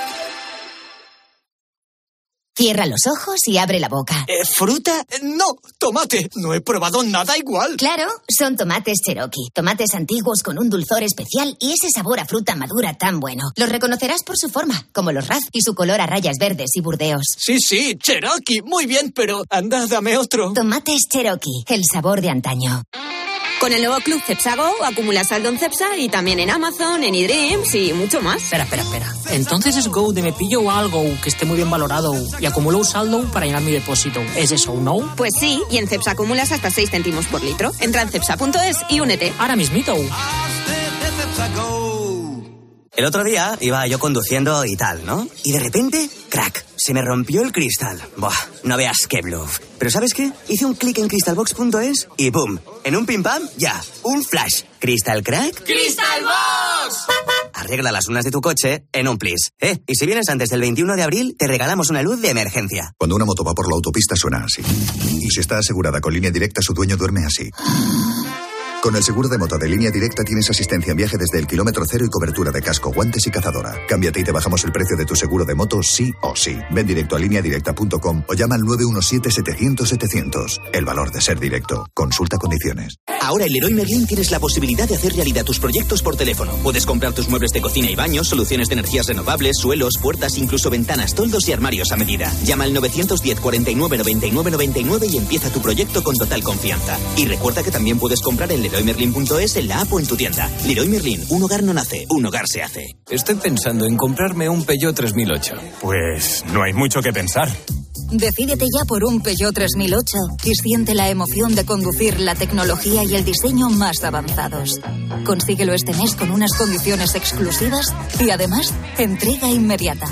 Cierra los ojos y abre la boca. Eh, ¿Fruta? No, tomate. No he probado nada igual. Claro, son tomates Cherokee. Tomates antiguos con un dulzor especial y ese sabor a fruta madura tan bueno. Los reconocerás por su forma, como los Raz y su color a rayas verdes y burdeos. Sí, sí, Cherokee. Muy bien, pero anda, dame otro. Tomates Cherokee, el sabor de antaño. Con el nuevo Club Cepsa Go acumulas saldo en Cepsa y también en Amazon, en eDreams y mucho más. Espera, espera, espera. Entonces es Go de me pillo algo que esté muy bien valorado y acumulo un saldo para llenar mi depósito. ¿Es eso, no? Pues sí, y en Cepsa acumulas hasta seis céntimos por litro. Entra en cepsa punto es y únete. Ahora mismito. El otro día iba yo conduciendo y tal, ¿no? Y de repente, crack, se me rompió el cristal. Buah, no veas qué bluff. Pero ¿sabes qué? Hice un clic en crystalbox punto es y ¡pum! En un pim pam, ya, un flash. ¿Crystal crack? ¡Crystalbox! Arregla las lunas de tu coche en un plis. ¿Eh? Y si vienes antes del veintiuno de abril, te regalamos una luz de emergencia. Cuando una moto va por la autopista suena así. Y si está asegurada con Línea Directa, su dueño duerme así. Con el seguro de moto de Línea Directa tienes asistencia en viaje desde el kilómetro cero y cobertura de casco, guantes y cazadora. Cámbiate y te bajamos el precio de tu seguro de moto sí o sí. Ven directo a línea directa punto com o llama al nueve uno siete, setecientos, setecientos. El valor de ser directo. Consulta condiciones. Ahora en Leroy Merlin tienes la posibilidad de hacer realidad tus proyectos por teléfono. Puedes comprar tus muebles de cocina y baños, soluciones de energías renovables, suelos, puertas, incluso ventanas, toldos y armarios a medida. Llama al nueve uno cero, cuarenta y nueve, noventa y nueve, noventa y nueve y empieza tu proyecto con total confianza. Y recuerda que también puedes comprar en leroy merlin punto es, en la app o en tu tienda. Leroy Merlin, un hogar no nace, un hogar se hace. Estoy pensando en comprarme un Peugeot tres mil ocho. Pues no hay mucho que pensar. Decídete ya por un Peugeot tres mil ocho y siente la emoción de conducir la tecnología y el diseño más avanzados. Consíguelo este mes con unas condiciones exclusivas y además entrega inmediata.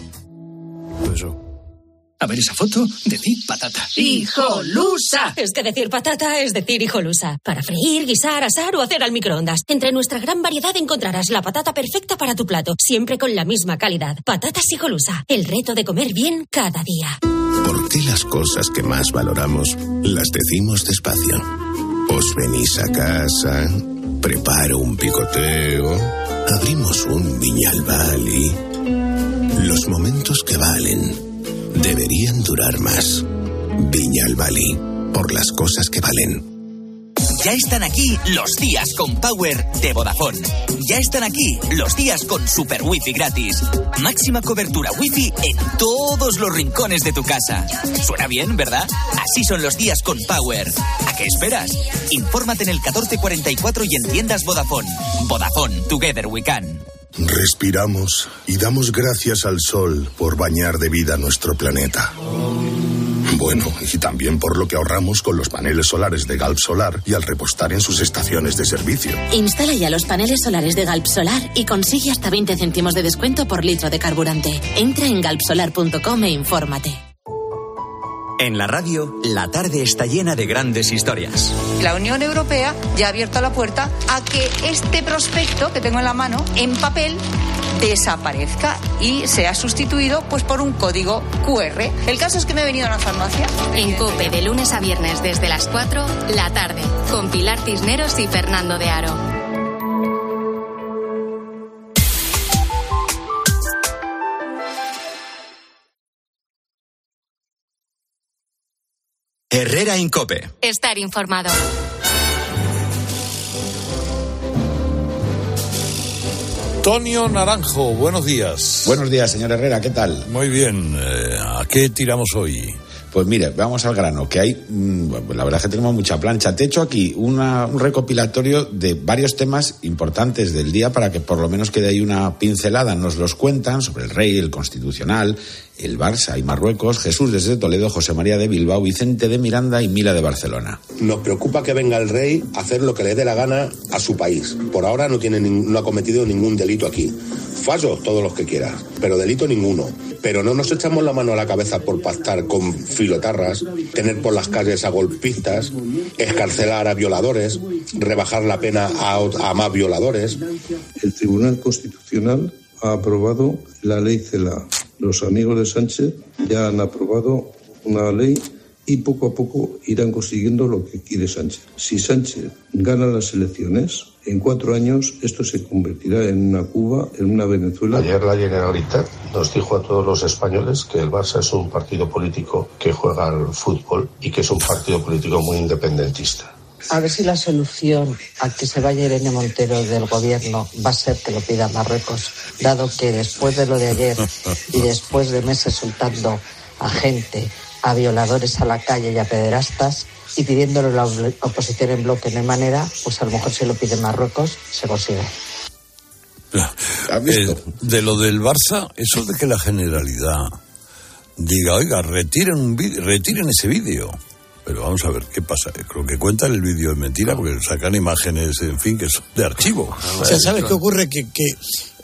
Eso. A ver esa foto, decir patata. ¡Hijolusa! Es que decir patata es decir hijolusa. Para freír, guisar, asar o hacer al microondas. Entre nuestra gran variedad encontrarás la patata perfecta para tu plato, siempre con la misma calidad. Patatas Hijolusa, el reto de comer bien cada día. ¿Por qué las cosas que más valoramos las decimos despacio? Os venís a casa, preparo un picoteo, abrimos un Viñalbal y... Los momentos que valen deberían durar más. Viñalbali, por las cosas que valen. Ya están aquí los días con Power de Vodafone. Ya están aquí los días con Super Wi-Fi gratis. Máxima cobertura Wi-Fi en todos los rincones de tu casa. Suena bien, ¿verdad? Así son los días con Power. ¿A qué esperas? Infórmate en el catorce cuarenta y cuatro y en tiendas Vodafone. Vodafone, together we can. Respiramos y damos gracias al sol por bañar de vida nuestro planeta. Bueno, y también por lo que ahorramos con los paneles solares de Galp Solar y al repostar en sus estaciones de servicio. Instala ya los paneles solares de Galp Solar y consigue hasta veinte céntimos de descuento por litro de carburante. Entra en galp solar punto com e infórmate. En la radio, la tarde está llena de grandes historias. La Unión Europea ya ha abierto la puerta a que este prospecto que tengo en la mano, en papel, desaparezca y sea sustituido pues por un código cu erre. El caso es que me he venido a la farmacia. En COPE, de lunes a viernes desde las cuatro, la tarde, con Pilar Cisneros y Fernando de Aro. Herrera en COPE. Estar informado. Tonio Naranjo, buenos días. Buenos días, señor Herrera, ¿qué tal? Muy bien. Eh, ¿A qué tiramos hoy? Pues mire, vamos al grano, que hay, mmm, la verdad es que tenemos mucha plancha. Te he hecho aquí una, un recopilatorio de varios temas importantes del día para que por lo menos quede ahí una pincelada. Nos los cuentan sobre el Rey, el Constitucional, el Barça y Marruecos, Jesús desde Toledo, José María de Bilbao, Vicente de Miranda y Mila de Barcelona. Nos preocupa que venga el Rey a hacer lo que le dé la gana a su país. Por ahora no, tiene, no ha cometido ningún delito aquí. Fallos todos los que quieras, pero delito ninguno. Pero no nos echamos la mano a la cabeza por pactar con filotarras, tener por las calles a golpistas, escarcelar a violadores, rebajar la pena a, a más violadores. El Tribunal Constitucional ha aprobado la ley CELA. Los amigos de Sánchez ya han aprobado una ley y poco a poco irán consiguiendo lo que quiere Sánchez. Si Sánchez gana las elecciones, en cuatro años esto se convertirá en una Cuba, en una Venezuela. Ayer la Generalitat nos dijo a todos los españoles que el Barça es un partido político que juega al fútbol y que es un partido político muy independentista. A ver si la solución a que se vaya Irene Montero del gobierno va a ser que lo pida Marruecos, dado que después de lo de ayer y después de meses soltando a gente, a violadores a la calle y a pederastas y pidiéndole la oposición en bloque no hay manera, pues a lo mejor si lo pide Marruecos se consigue. Eh, de lo del Barça, eso de que la Generalidad diga, oiga, retiren, un vídeo, retiren ese vídeo. Pero vamos a ver, ¿qué pasa? Lo que cuentan el vídeo es mentira, porque sacan imágenes, en fin, que son de archivo. O sea, ¿sabes qué ocurre? Que, que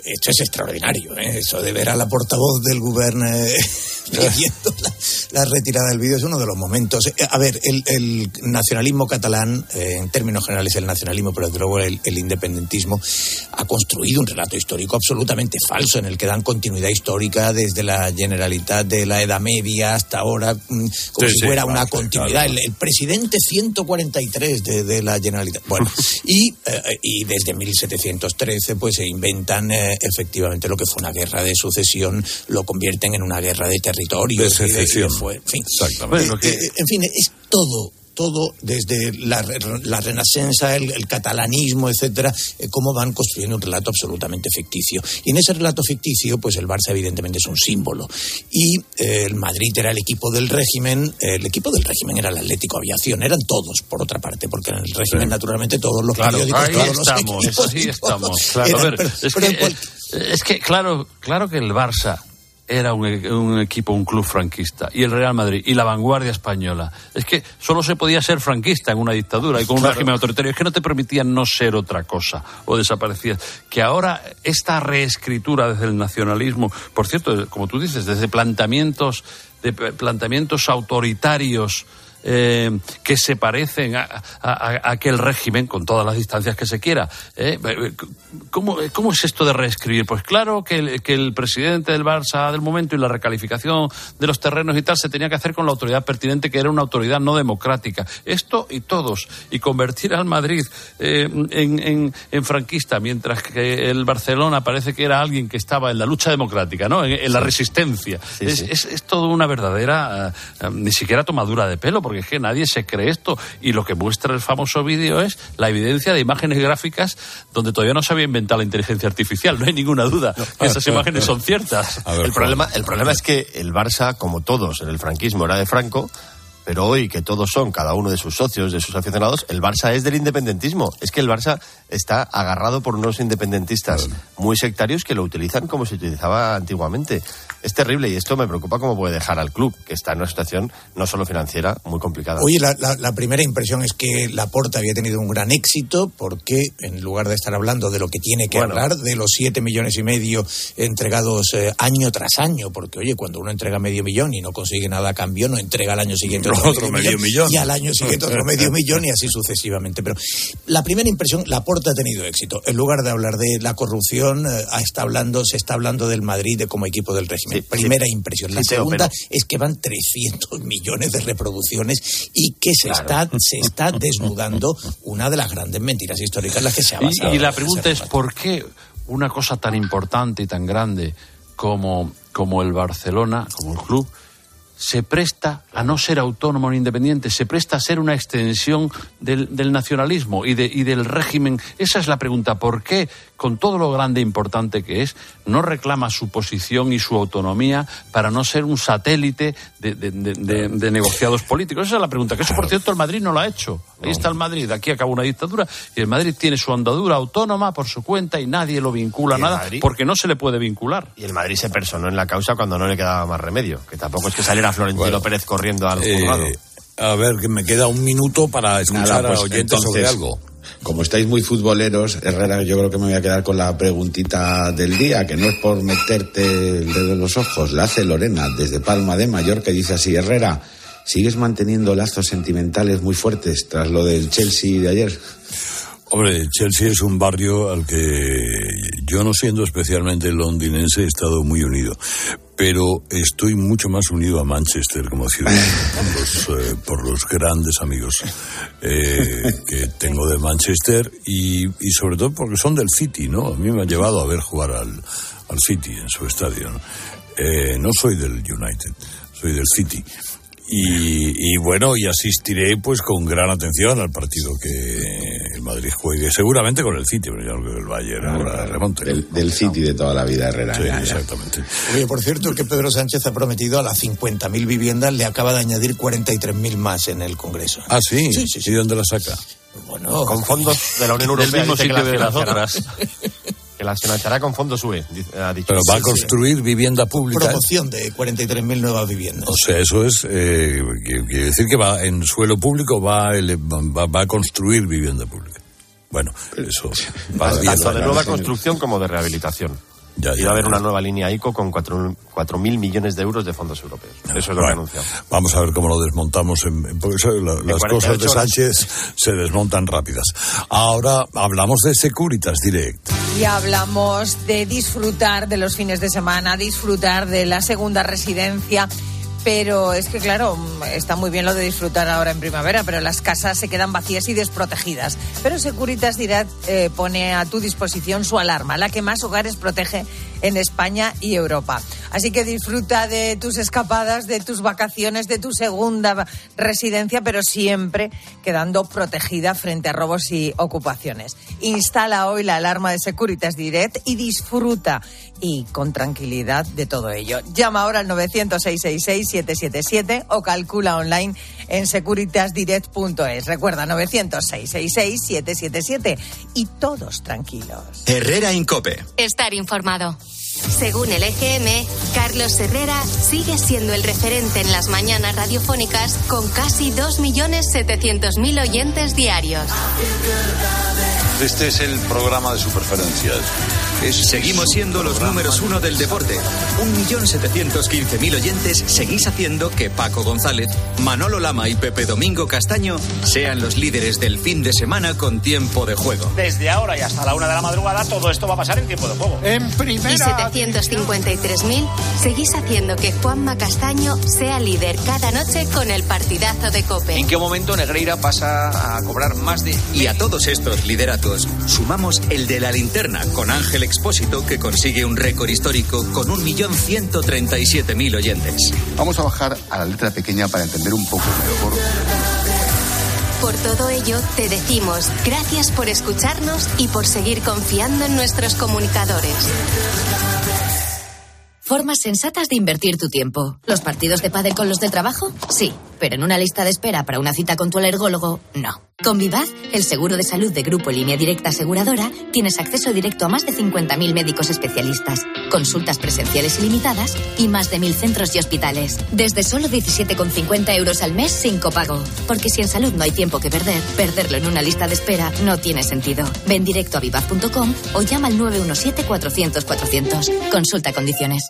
esto es extraordinario, ¿eh? Eso de ver a la portavoz del gobierno eh, pidiendo la, la retirada del vídeo es uno de los momentos. Eh, a ver, el, el nacionalismo catalán, eh, en términos generales el nacionalismo, pero desde luego el, el independentismo, ha construido un relato histórico absolutamente falso en el que dan continuidad histórica desde la Generalitat de la Edad Media hasta ahora, como sí, si sí, fuera claro, una sí, continuidad. claro. El, el presidente ciento cuarenta y tres de, de la Generalitat. Bueno, y, eh, y desde mil setecientos trece pues se inventan eh, efectivamente lo que fue una guerra de sucesión, lo convierten en una guerra de territorio. De secesión. En fin, Exactamente. eh, eh, en fin, es todo. Todo, desde la, la Renacença, el, el catalanismo, etcétera, eh, cómo van construyendo un relato absolutamente ficticio. Y en ese relato ficticio, pues el Barça evidentemente es un símbolo. Y eh, el Madrid era el equipo del régimen, eh, el equipo del régimen era el Atlético Aviación, eran todos, por otra parte, porque en el régimen, sí, naturalmente, todos los claro, periódicos, ahí todos estamos, los equipos... Ahí estamos, claro. Eran, a ver, pero, es, pero que, cual... eh, es que, claro, claro que el Barça era un, un equipo, un club franquista, y el Real Madrid, y la vanguardia española. Es que solo se podía ser franquista en una dictadura y con un claro. régimen autoritario. Es que no te permitían no ser otra cosa, o desaparecías. Que ahora esta reescritura desde el nacionalismo, por cierto, como tú dices, desde planteamientos, de planteamientos autoritarios, Eh, que se parecen a, a, a aquel régimen con todas las distancias que se quiera. ¿eh? ¿Cómo, ¿Cómo es esto de reescribir? Pues claro que el, que el presidente del Barça del momento y la recalificación de los terrenos y tal se tenía que hacer con la autoridad pertinente, que era una autoridad no democrática. Esto y todos. Y convertir al Madrid eh, en, en, en franquista, mientras que el Barcelona parece que era alguien que estaba en la lucha democrática, ¿no? En, en la resistencia. Sí, es, sí. Es, es todo una verdadera, uh, uh, ni siquiera tomadura de pelo, porque es que nadie se cree esto, y lo que muestra el famoso vídeo es la evidencia de imágenes gráficas donde todavía no se había inventado la inteligencia artificial, no hay ninguna duda no, que esas imágenes son ciertas. Ver, el problema, el problema es que el Barça, como todos en el franquismo, era de Franco, pero hoy que todos son, cada uno de sus socios, de sus aficionados, el Barça es del independentismo. Es que el Barça está agarrado por unos independentistas claro. muy sectarios que lo utilizan como se utilizaba antiguamente. Es terrible, y esto me preocupa cómo puede dejar al club, que está en una situación no solo financiera, muy complicada. Oye, la, la, la primera impresión es que Laporta había tenido un gran éxito, porque en lugar de estar hablando de lo que tiene que bueno. hablar, de los siete millones y medio entregados eh, año tras año, porque oye, cuando uno entrega medio millón y no consigue nada a cambio, no entrega al año siguiente otro, otro medio, medio millón, millón, y al año siguiente otro medio millón, y así sucesivamente. Pero la primera impresión, Laporta ha tenido éxito. En lugar de hablar de la corrupción, eh, está hablando, se está hablando del Madrid de como equipo del régimen. Sí, primera sí. impresión. La sí, segunda pero... es que van trescientos millones de reproducciones y que se, claro. está, se está desnudando una de las grandes mentiras históricas en las que se ha basado. Y, y la pregunta es, ¿por qué una cosa tan importante y tan grande como, como el Barcelona, como el club, se presta a no ser autónomo ni independiente, se presta a ser una extensión del, del nacionalismo y, de, y del régimen? Esa es la pregunta. ¿Por qué, con todo lo grande e importante que es, no reclama su posición y su autonomía para no ser un satélite de, de, de, de, de negociados políticos? Esa es la pregunta. Que eso, por cierto, el Madrid no lo ha hecho. Ahí está el Madrid, aquí acaba una dictadura, y el Madrid tiene su andadura autónoma por su cuenta y nadie lo vincula a nada, Madrid, porque no se le puede vincular. Y el Madrid se personó en la causa cuando no le quedaba más remedio, que tampoco es que saliera Florentino bueno, Pérez corriendo al juzgado. Eh, a ver, que me queda un minuto para escuchar Nada, pues, a oyentes entonces, sobre algo. Como estáis muy futboleros, Herrera, yo creo que me voy a quedar con la preguntita del día, que no es por meterte el dedo en los ojos. La hace Lorena desde Palma de Mallorca, y dice así: Herrera, ¿sigues manteniendo lazos sentimentales muy fuertes tras lo del Chelsea de ayer? Hombre, Chelsea es un barrio al que yo, no siendo especialmente londinense, he estado muy unido. Pero estoy mucho más unido a Manchester como ciudad, por los, eh, por los grandes amigos eh, que tengo de Manchester, y, y sobre todo porque son del City, ¿no? A mí me han llevado a ver jugar al, al City en su estadio, ¿no? Eh, no soy del United, soy del City. Y, y bueno, y asistiré pues con gran atención al partido que el Madrid juegue, seguramente con el City, pero ya lo que el Bayern ahora remonte. Del, del City de toda la vida, Herrera. Sí, ya, exactamente. Oye, por cierto, que Pedro Sánchez ha prometido a las cincuenta mil viviendas, le acaba de añadir cuarenta y tres mil más en el Congreso. ¿Ah, sí? Sí, sí, sí. ¿Y dónde la saca? Bueno, con fondos de la Unión Europea. Del mismo sitio de las otras. Que las financiará con fondos U E, ha dicho. Pero va sí, a construir sí. vivienda pública. Promoción de cuarenta y tres mil nuevas viviendas. O sea, eso es, eh, quiere decir que va en suelo público, va, va, va a construir vivienda pública. Bueno, eso va tanto de nueva construcción como de rehabilitación. Ya, y ya, va a haber ya. una nueva línea ICO con cuatro mil millones de euros de fondos europeos. Eso es lo bueno, que ha anunciado. Vamos a ver cómo lo desmontamos. En, en, porque eso, la, las cosas de Sánchez se desmontan rápidas. Ahora hablamos de Securitas Direct. Y hablamos de disfrutar de los fines de semana, disfrutar de la segunda residencia. Pero es que, claro, está muy bien lo de disfrutar ahora en primavera, pero las casas se quedan vacías y desprotegidas. Pero Securitas Direct eh, pone a tu disposición su alarma, la que más hogares protege en España y Europa. Así que disfruta de tus escapadas, de tus vacaciones, de tu segunda residencia, pero siempre quedando protegida frente a robos y ocupaciones. Instala hoy la alarma de Securitas Direct y disfruta y con tranquilidad de todo ello. Llama ahora al novecientos, seiscientos sesenta y seis, setecientos setenta y siete o calcula online en securitas direct punto es. Recuerda, novecientos, seiscientos sesenta y seis, setecientos setenta y siete y todos tranquilos. Herrera Incope. Estar informado. Según el E G M, Carlos Herrera sigue siendo el referente en las mañanas radiofónicas con casi dos millones setecientos mil oyentes diarios. Este es el programa de sus preferencias. Es Seguimos siendo los números uno del deporte. Un millón setecientos quince mil oyentes seguís haciendo que Paco González, Manolo Lama y Pepe Domingo Castaño sean los líderes del fin de semana con tiempo de juego. Desde ahora y hasta la una de la madrugada todo esto va a pasar en tiempo de juego. En primera. Y setecientos cincuenta y tres mil seguís haciendo que Juanma Castaño sea líder cada noche con el partidazo de COPE. ¿En qué momento Negreira pasa a cobrar más de...? Y a todos estos lideratos sumamos el de la linterna con Ángel Expósito, que consigue un récord histórico con un millón ciento treinta y siete mil oyentes. Vamos a bajar a la letra pequeña para entender un poco mejor. Por todo ello, te decimos gracias por escucharnos y por seguir confiando en nuestros comunicadores. Formas sensatas de invertir tu tiempo. ¿Los partidos de pádel con los del trabajo? Sí, pero en una lista de espera para una cita con tu alergólogo, no. Con Vivaz, el seguro de salud de Grupo Línea Directa Aseguradora, tienes acceso directo a más de cincuenta mil médicos especialistas, consultas presenciales ilimitadas y más de mil centros y hospitales. Desde solo diecisiete con cincuenta euros al mes sin copago. Porque si en salud no hay tiempo que perder, perderlo en una lista de espera no tiene sentido. Ven directo a vivaz punto com o llama al nueve uno siete, cuatrocientos, cuatrocientos. Consulta condiciones.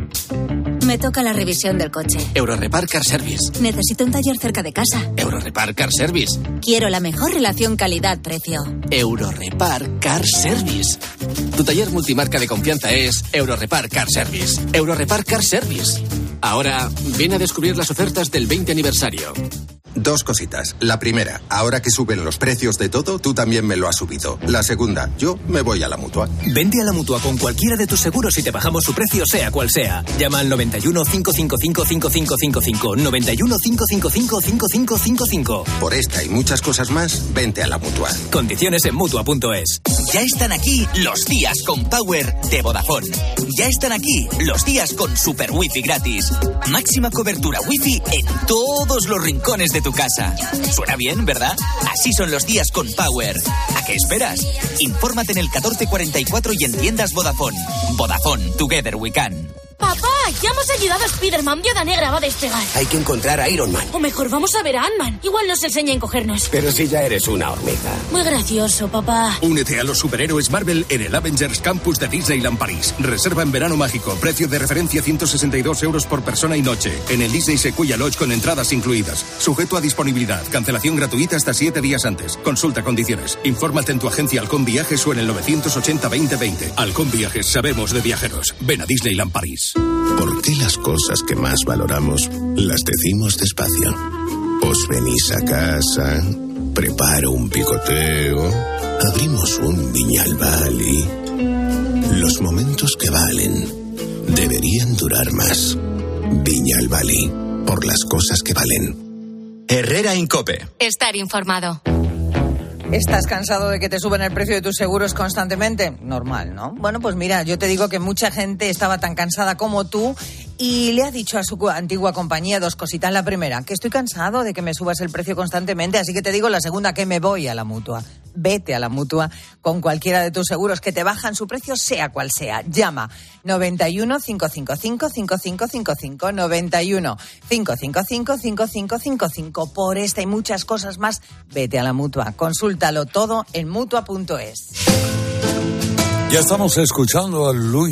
Me toca la revisión del coche. Eurorepar Car Service. Necesito un taller cerca de casa. Eurorepar Car Service. Quiero la mejor relación calidad-precio. Eurorepar Car Service. Tu taller multimarca de confianza es Eurorepar Car Service. Eurorepar Car Service. Ahora, ven a descubrir las ofertas del veinte aniversario. Dos cositas. La primera, ahora que suben los precios de todo, tú también me lo has subido. La segunda, yo me voy a la Mutua. Vente a la Mutua con cualquiera de tus seguros y te bajamos su precio sea cual sea. Llama al noventa y uno, cinco cinco cinco, cinco cinco cinco cinco, noventa y uno, cinco cinco cinco, cinco cinco cinco cinco. Por esta y muchas cosas más, vente a la Mutua. Condiciones en Mutua punto es. Ya están aquí los días con Power de Vodafone. Ya están aquí los días con Super Wi-Fi gratis. Máxima cobertura Wi-Fi en todos los rincones de tu casa. Suena bien, ¿verdad? Así son los días con Power. ¿A qué esperas? Infórmate en el catorce cuarenta y cuatro y en tiendas Vodafone. Vodafone, together we can. ¡Papá! ¡Ya hemos ayudado a Spider-Man! Viuda Negra va a despegar. Hay que encontrar a Iron Man. O mejor, vamos a ver a Ant-Man. Igual nos enseña a encogernos. Pero si ya eres una hormiga. Muy gracioso, papá. Únete a los superhéroes Marvel en el Avengers Campus de Disneyland París. Reserva en verano mágico. Precio de referencia ciento sesenta y dos euros por persona y noche. En el Disney Sequoia Lodge con entradas incluidas. Sujeto a disponibilidad. Cancelación gratuita hasta siete días antes. Consulta condiciones. Infórmate en tu agencia Halcón Viajes o en el novecientos ochenta, veinte veinte. Halcón Viajes, sabemos de viajeros. Ven a Disneyland París. ¿Por qué las cosas que más valoramos las decimos despacio? Os venís a casa, preparo un picoteo, abrimos un viñalbal y... Los momentos que valen deberían durar más. Viñalbali, por las cosas que valen. Herrera Incope. Estar informado. ¿Estás cansado de que te suben el precio de tus seguros constantemente? Normal, ¿no? Bueno, pues mira, yo te digo que mucha gente estaba tan cansada como tú y le ha dicho a su antigua compañía dos cositas. La primera, que estoy cansado de que me subas el precio constantemente, así que te digo la segunda, que me voy a la Mutua. Vete a la Mutua con cualquiera de tus seguros que te bajan su precio, sea cual sea. Llama noventa y uno, cinco cinco cinco, cinco cinco cinco cinco, noventa y uno, cinco cinco cinco, cinco cinco cinco cinco. Por esta y muchas cosas más, vete a la Mutua. Consúltalo todo en mutua punto es. Ya estamos escuchando a Luis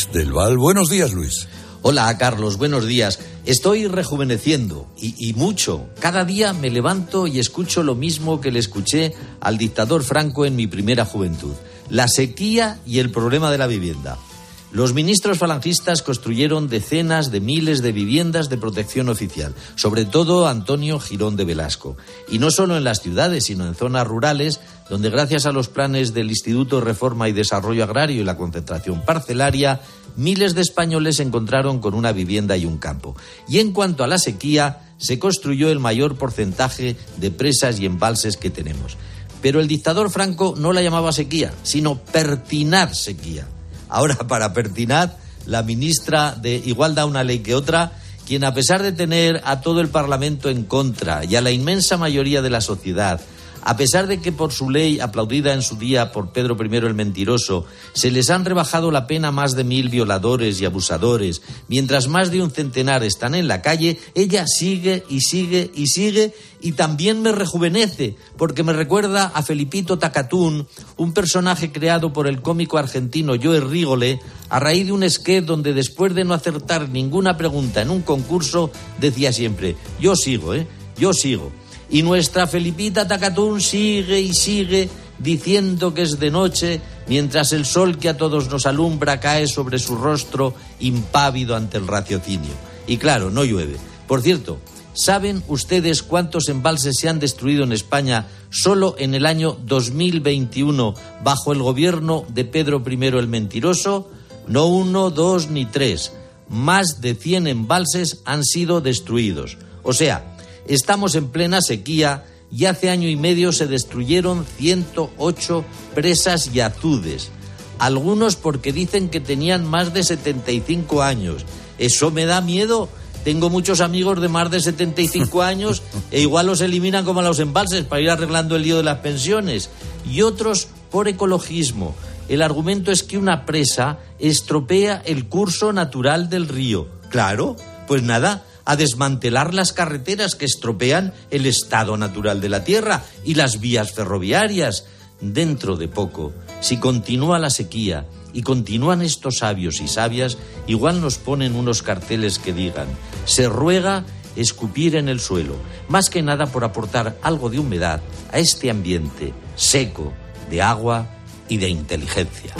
Luis del Val. Buenos días, Luis. Hola, Carlos, buenos días. Estoy rejuveneciendo, y, y mucho. Cada día me levanto y escucho lo mismo que le escuché al dictador Franco en mi primera juventud. La sequía y el problema de la vivienda. Los ministros falangistas construyeron decenas de miles de viviendas de protección oficial, sobre todo Antonio Girón de Velasco. Y no solo en las ciudades, sino en zonas rurales, donde gracias a los planes del Instituto de Reforma y Desarrollo Agrario y la concentración parcelaria, miles de españoles se encontraron con una vivienda y un campo. Y en cuanto a la sequía, se construyó el mayor porcentaje de presas y embalses que tenemos. Pero el dictador Franco no la llamaba sequía, sino pertinar sequía. Ahora, para pertinar, la ministra de igual da una ley que otra, quien a pesar de tener a todo el Parlamento en contra y a la inmensa mayoría de la sociedad, a pesar de que por su ley, aplaudida en su día por Pedro primero el Mentiroso, se les han rebajado la pena más de mil violadores y abusadores, mientras más de un centenar están en la calle, ella sigue y sigue y sigue, y también me rejuvenece, porque me recuerda a Felipito Tacatún, un personaje creado por el cómico argentino Joe Rigole, a raíz de un sketch donde después de no acertar ninguna pregunta en un concurso, decía siempre, yo sigo, ¿eh? Yo sigo. Y nuestra Felipita Tacatún sigue y sigue diciendo que es de noche, mientras el sol que a todos nos alumbra cae sobre su rostro impávido ante el raciocinio. Y claro, no llueve. Por cierto, ¿saben ustedes cuántos embalses se han destruido en España solo en el año dos mil veintiuno bajo el gobierno de Pedro primero el Mentiroso? No uno, dos ni tres. Más de cien embalses han sido destruidos. O sea, estamos en plena sequía y hace año y medio se destruyeron ciento ocho presas y azudes. Algunos porque dicen que tenían más de setenta y cinco años. Eso me da miedo. Tengo muchos amigos de más de setenta y cinco años e igual los eliminan como a los embalses para ir arreglando el lío de las pensiones. Y otros por ecologismo. El argumento es que una presa estropea el curso natural del río. Claro, pues nada, a desmantelar las carreteras que estropean el estado natural de la tierra y las vías ferroviarias. Dentro de poco, si continúa la sequía y continúan estos sabios y sabias, igual nos ponen unos carteles que digan: se ruega escupir en el suelo, más que nada por aportar algo de humedad a este ambiente seco de agua y de inteligencia.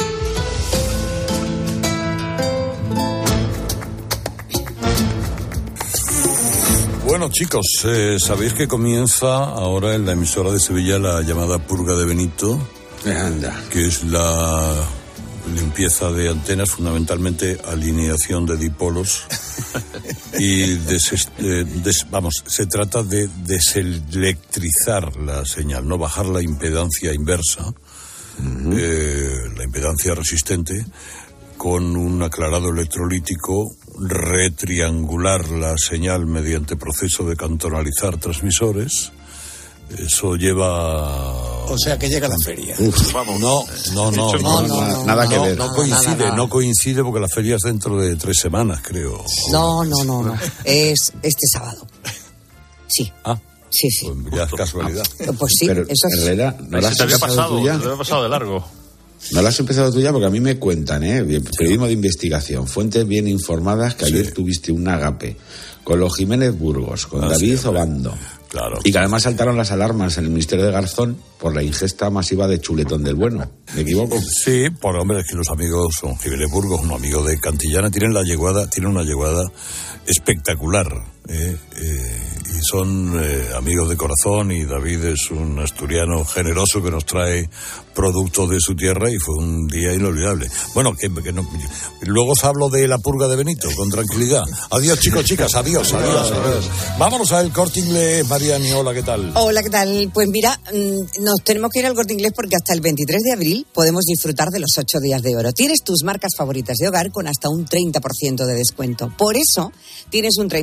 Bueno, chicos, eh, sabéis que comienza ahora en la emisora de Sevilla la llamada Purga de Benito, Anda. que es la limpieza de antenas, fundamentalmente alineación de dipolos y des, eh, des, vamos, se trata de deselectrizar la señal, no bajar la impedancia inversa, uh-huh. eh, la impedancia resistente, con un aclarado electrolítico, retriangular la señal mediante proceso de cantonalizar transmisores. Eso lleva... O sea que llega la feria. Uf, vamos. No, no, no, no, no, no, no nada que no, ver. No coincide, nada, no coincide porque la feria es dentro de tres semanas, creo. No, no, no, no. Es este sábado. Sí. Ah. Sí, sí. Pues ya es casualidad. Pues sí, Pero, eso es. Herrera, ¿no la has te había empezado pasado, tú ya? te había pasado de largo. No la has empezado tú ya porque a mí me cuentan, ¿eh? Periodismo de investigación, fuentes bien informadas, que sí. Ayer tuviste un agape con los Jiménez Burgos, con ah, David sí, Obando. Claro. Y que además saltaron las alarmas en el Ministerio de Garzón por la ingesta masiva de chuletón del bueno. ¿Me equivoco? Sí, por hombre, es que los amigos son Jiménez Burgos, un amigo de Cantillana, tienen la yeguada, tienen una yeguada espectacular, ¿eh? Eh, y son eh, amigos de corazón, y David es un asturiano generoso que nos trae productos de su tierra y fue un día inolvidable. Bueno, que, que no, luego os hablo de la Purga de Benito, con tranquilidad. Adiós, chicos, chicas, adiós, adiós, adiós. Vámonos al Corte Inglés. Mariani, hola, ¿qué tal? Hola, ¿qué tal? Pues mira, nos tenemos que ir al Corte Inglés porque hasta el veintitrés de abril podemos disfrutar de los ocho días de oro. Tienes tus marcas favoritas de hogar con hasta un treinta por ciento de descuento. Por eso, tienes un treinta por ciento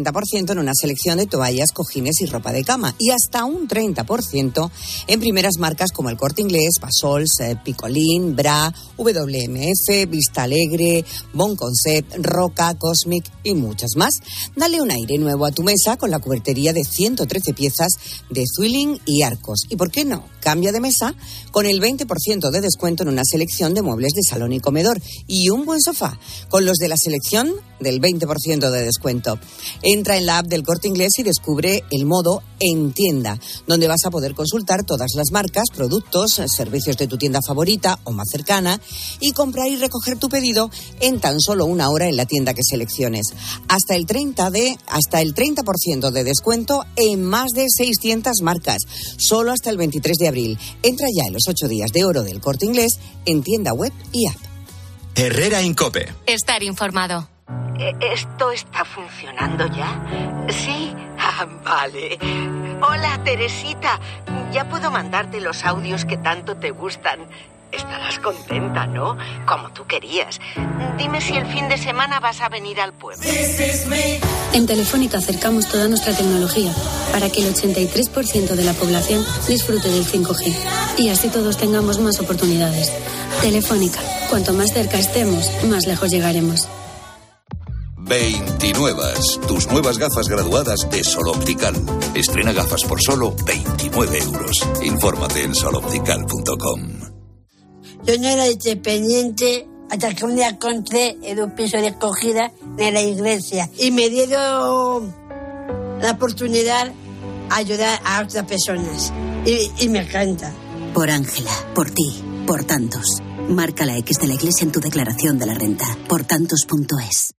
descuento en una selección de toallas, cojines y ropa de cama. Y hasta un treinta por ciento en primeras marcas como El Corte Inglés, Basols, eh, Picolín, Bra, W M F, Vista Alegre, Bon Concept, Roca, Cosmic y muchas más. Dale un aire nuevo a tu mesa con la cubertería de ciento trece piezas de Zwilling y Arcos. ¿Y por qué no? Cambia de mesa con el veinte por ciento de descuento en una selección de muebles de salón y comedor y un buen sofá con los de la selección del veinte por ciento de descuento. Entra en la app del Corte Inglés y descubre el modo en tienda, donde vas a poder consultar todas las marcas, productos, servicios de tu tienda favorita o más cercana y comprar y recoger tu pedido en tan solo una hora en la tienda que selecciones. Hasta el treinta de, hasta el treinta por ciento de descuento en más de seiscientas marcas, solo hasta el veintitrés de abril. Entra ya en los ocho días de oro del Corte Inglés en tienda web y app. Herrera en COPE. Estar informado. ¿Esto está funcionando ya? ¿Sí? Ah, vale. Hola, Teresita. Ya puedo mandarte los audios que tanto te gustan. Estarás contenta, ¿no? Como tú querías. Dime si el fin de semana vas a venir al pueblo. En Telefónica acercamos toda nuestra tecnología para que el ochenta y tres por ciento de la población disfrute del cinco G y así todos tengamos más oportunidades. Telefónica, cuanto más cerca estemos, más lejos llegaremos. veintinuevas, tus nuevas gafas graduadas de Sol Optical. Estrena gafas por solo veintinueve euros. Infórmate en sol optical punto com. Yo no era independiente hasta que un día encontré en un piso de acogida de la iglesia y me dieron la oportunidad de ayudar a otras personas y, y me encanta. Por Ángela, por ti, por tantos. Marca la X de la iglesia en tu declaración de la renta. por tantos punto es.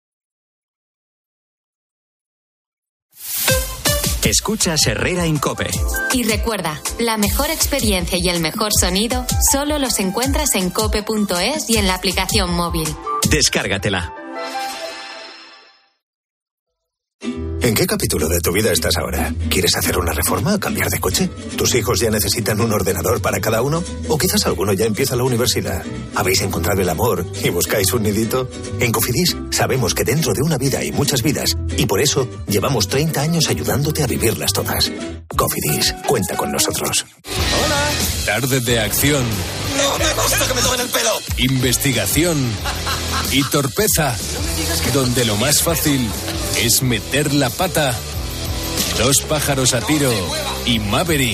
Escuchas Herrera en COPE. Y recuerda, la mejor experiencia y el mejor sonido solo los encuentras en cope punto es y en la aplicación móvil. Descárgatela. ¿En qué capítulo de tu vida estás ahora? ¿Quieres hacer una reforma o cambiar de coche? ¿Tus hijos ya necesitan un ordenador para cada uno? ¿O quizás alguno ya empieza la universidad? ¿Habéis encontrado el amor y buscáis un nidito? En Cofidis sabemos que dentro de una vida hay muchas vidas y por eso llevamos treinta años ayudándote a vivirlas todas. Cofidis, cuenta con nosotros. Hola. Tarde de acción. No me gusta que me tomen el pelo. Investigación y torpeza. Donde lo más fácil es meter la pata. Dos pájaros a tiro y Maverick.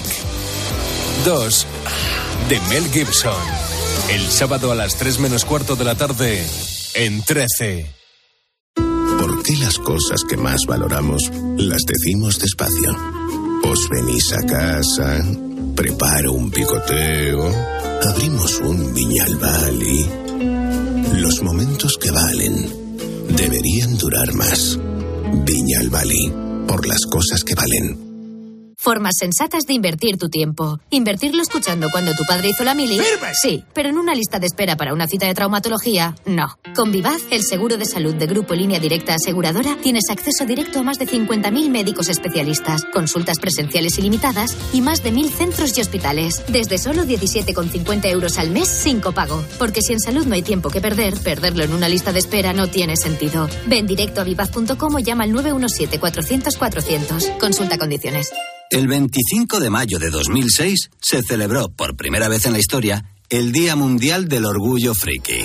Dos de Mel Gibson. El sábado a las tres menos cuarto de la tarde en trece. ¿Por qué las cosas que más valoramos las decimos despacio? Os venís a casa, preparo un picoteo, abrimos un Viñalbal y... Los momentos que valen deberían durar más. Viñalbal, por las cosas que valen. Formas sensatas de invertir tu tiempo. ¿Invertirlo escuchando cuando tu padre hizo la mili? ¡Firme! Sí, pero en una lista de espera para una cita de traumatología, no. Con Vivaz, el seguro de salud de Grupo Línea Directa Aseguradora, tienes acceso directo a más de cincuenta mil médicos especialistas, consultas presenciales ilimitadas y más de mil centros y hospitales. Desde solo diecisiete con cincuenta euros al mes sin copago. Porque si en salud no hay tiempo que perder, perderlo en una lista de espera no tiene sentido. Ven directo a vivaz punto com o llama al nueve uno siete, cuatrocientos, cuatrocientos. Consulta condiciones. El veinticinco de mayo de dos mil seis se celebró por primera vez en la historia el Día Mundial del Orgullo Friki.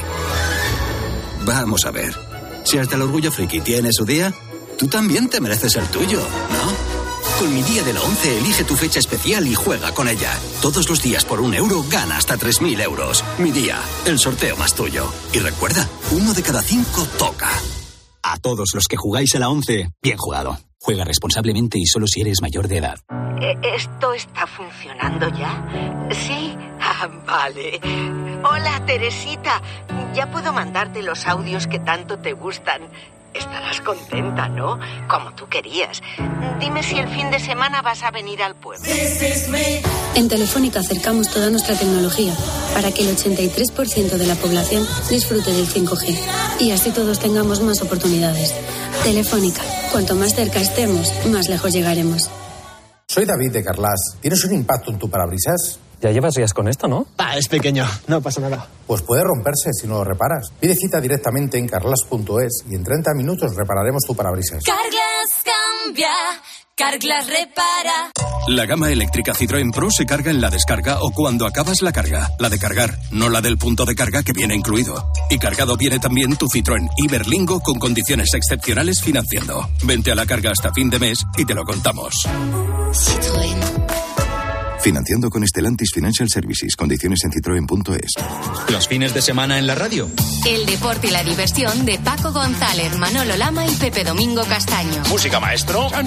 Vamos a ver, si hasta el Orgullo Friki tiene su día, tú también te mereces el tuyo, ¿no? Con Mi Día de la Once elige tu fecha especial y juega con ella. Todos los días por un euro gana hasta tres mil euros. Mi Día, el sorteo más tuyo. Y recuerda, uno de cada cinco toca. A todos los que jugáis a la Once, bien jugado. Juega responsablemente y solo si eres mayor de edad. ¿Esto está funcionando ya? ¿Sí? Ah, vale. Hola, Teresita. Ya puedo mandarte los audios que tanto te gustan. Estarás contenta, ¿no? Como tú querías. Dime si el fin de semana vas a venir al pueblo. En Telefónica acercamos toda nuestra tecnología para que el ochenta y tres por ciento de la población disfrute del cinco G y así todos tengamos más oportunidades. Telefónica, cuanto más cerca estemos, más lejos llegaremos. Soy David de Carlas. ¿Tienes un impacto en tu parabrisas? Ya llevas días con esto, ¿no? Ah, es pequeño, no pasa nada. Pues puede romperse si no lo reparas. Pide cita directamente en carlas punto es y en treinta minutos repararemos tu parabrisas. Carglass cambia, Carglass repara. La gama eléctrica Citroën Pro se carga en la descarga o cuando acabas la carga. La de cargar, no la del punto de carga que viene incluido. Y cargado viene también tu Citroën Iberlingo con condiciones excepcionales financiando. Vente a la carga hasta fin de mes y te lo contamos. Citroën. Financiando con Stellantis Financial Services. Condiciones en citroen punto es. Los fines de semana en la radio. El deporte y la diversión de Paco González, Manolo Lama y Pepe Domingo Castaño. Música, maestro. Eh,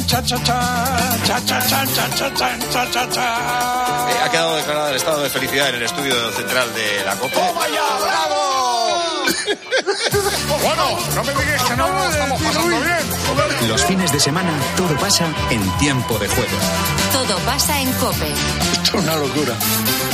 ha quedado declarado el estado de felicidad en el estudio central de la COPE. ¡Oh, vaya, bravo! Bueno, no me digas que no lo estamos pasando bien. Los fines de semana todo pasa en tiempo de juego. Todo pasa en COPE. Esto es una locura.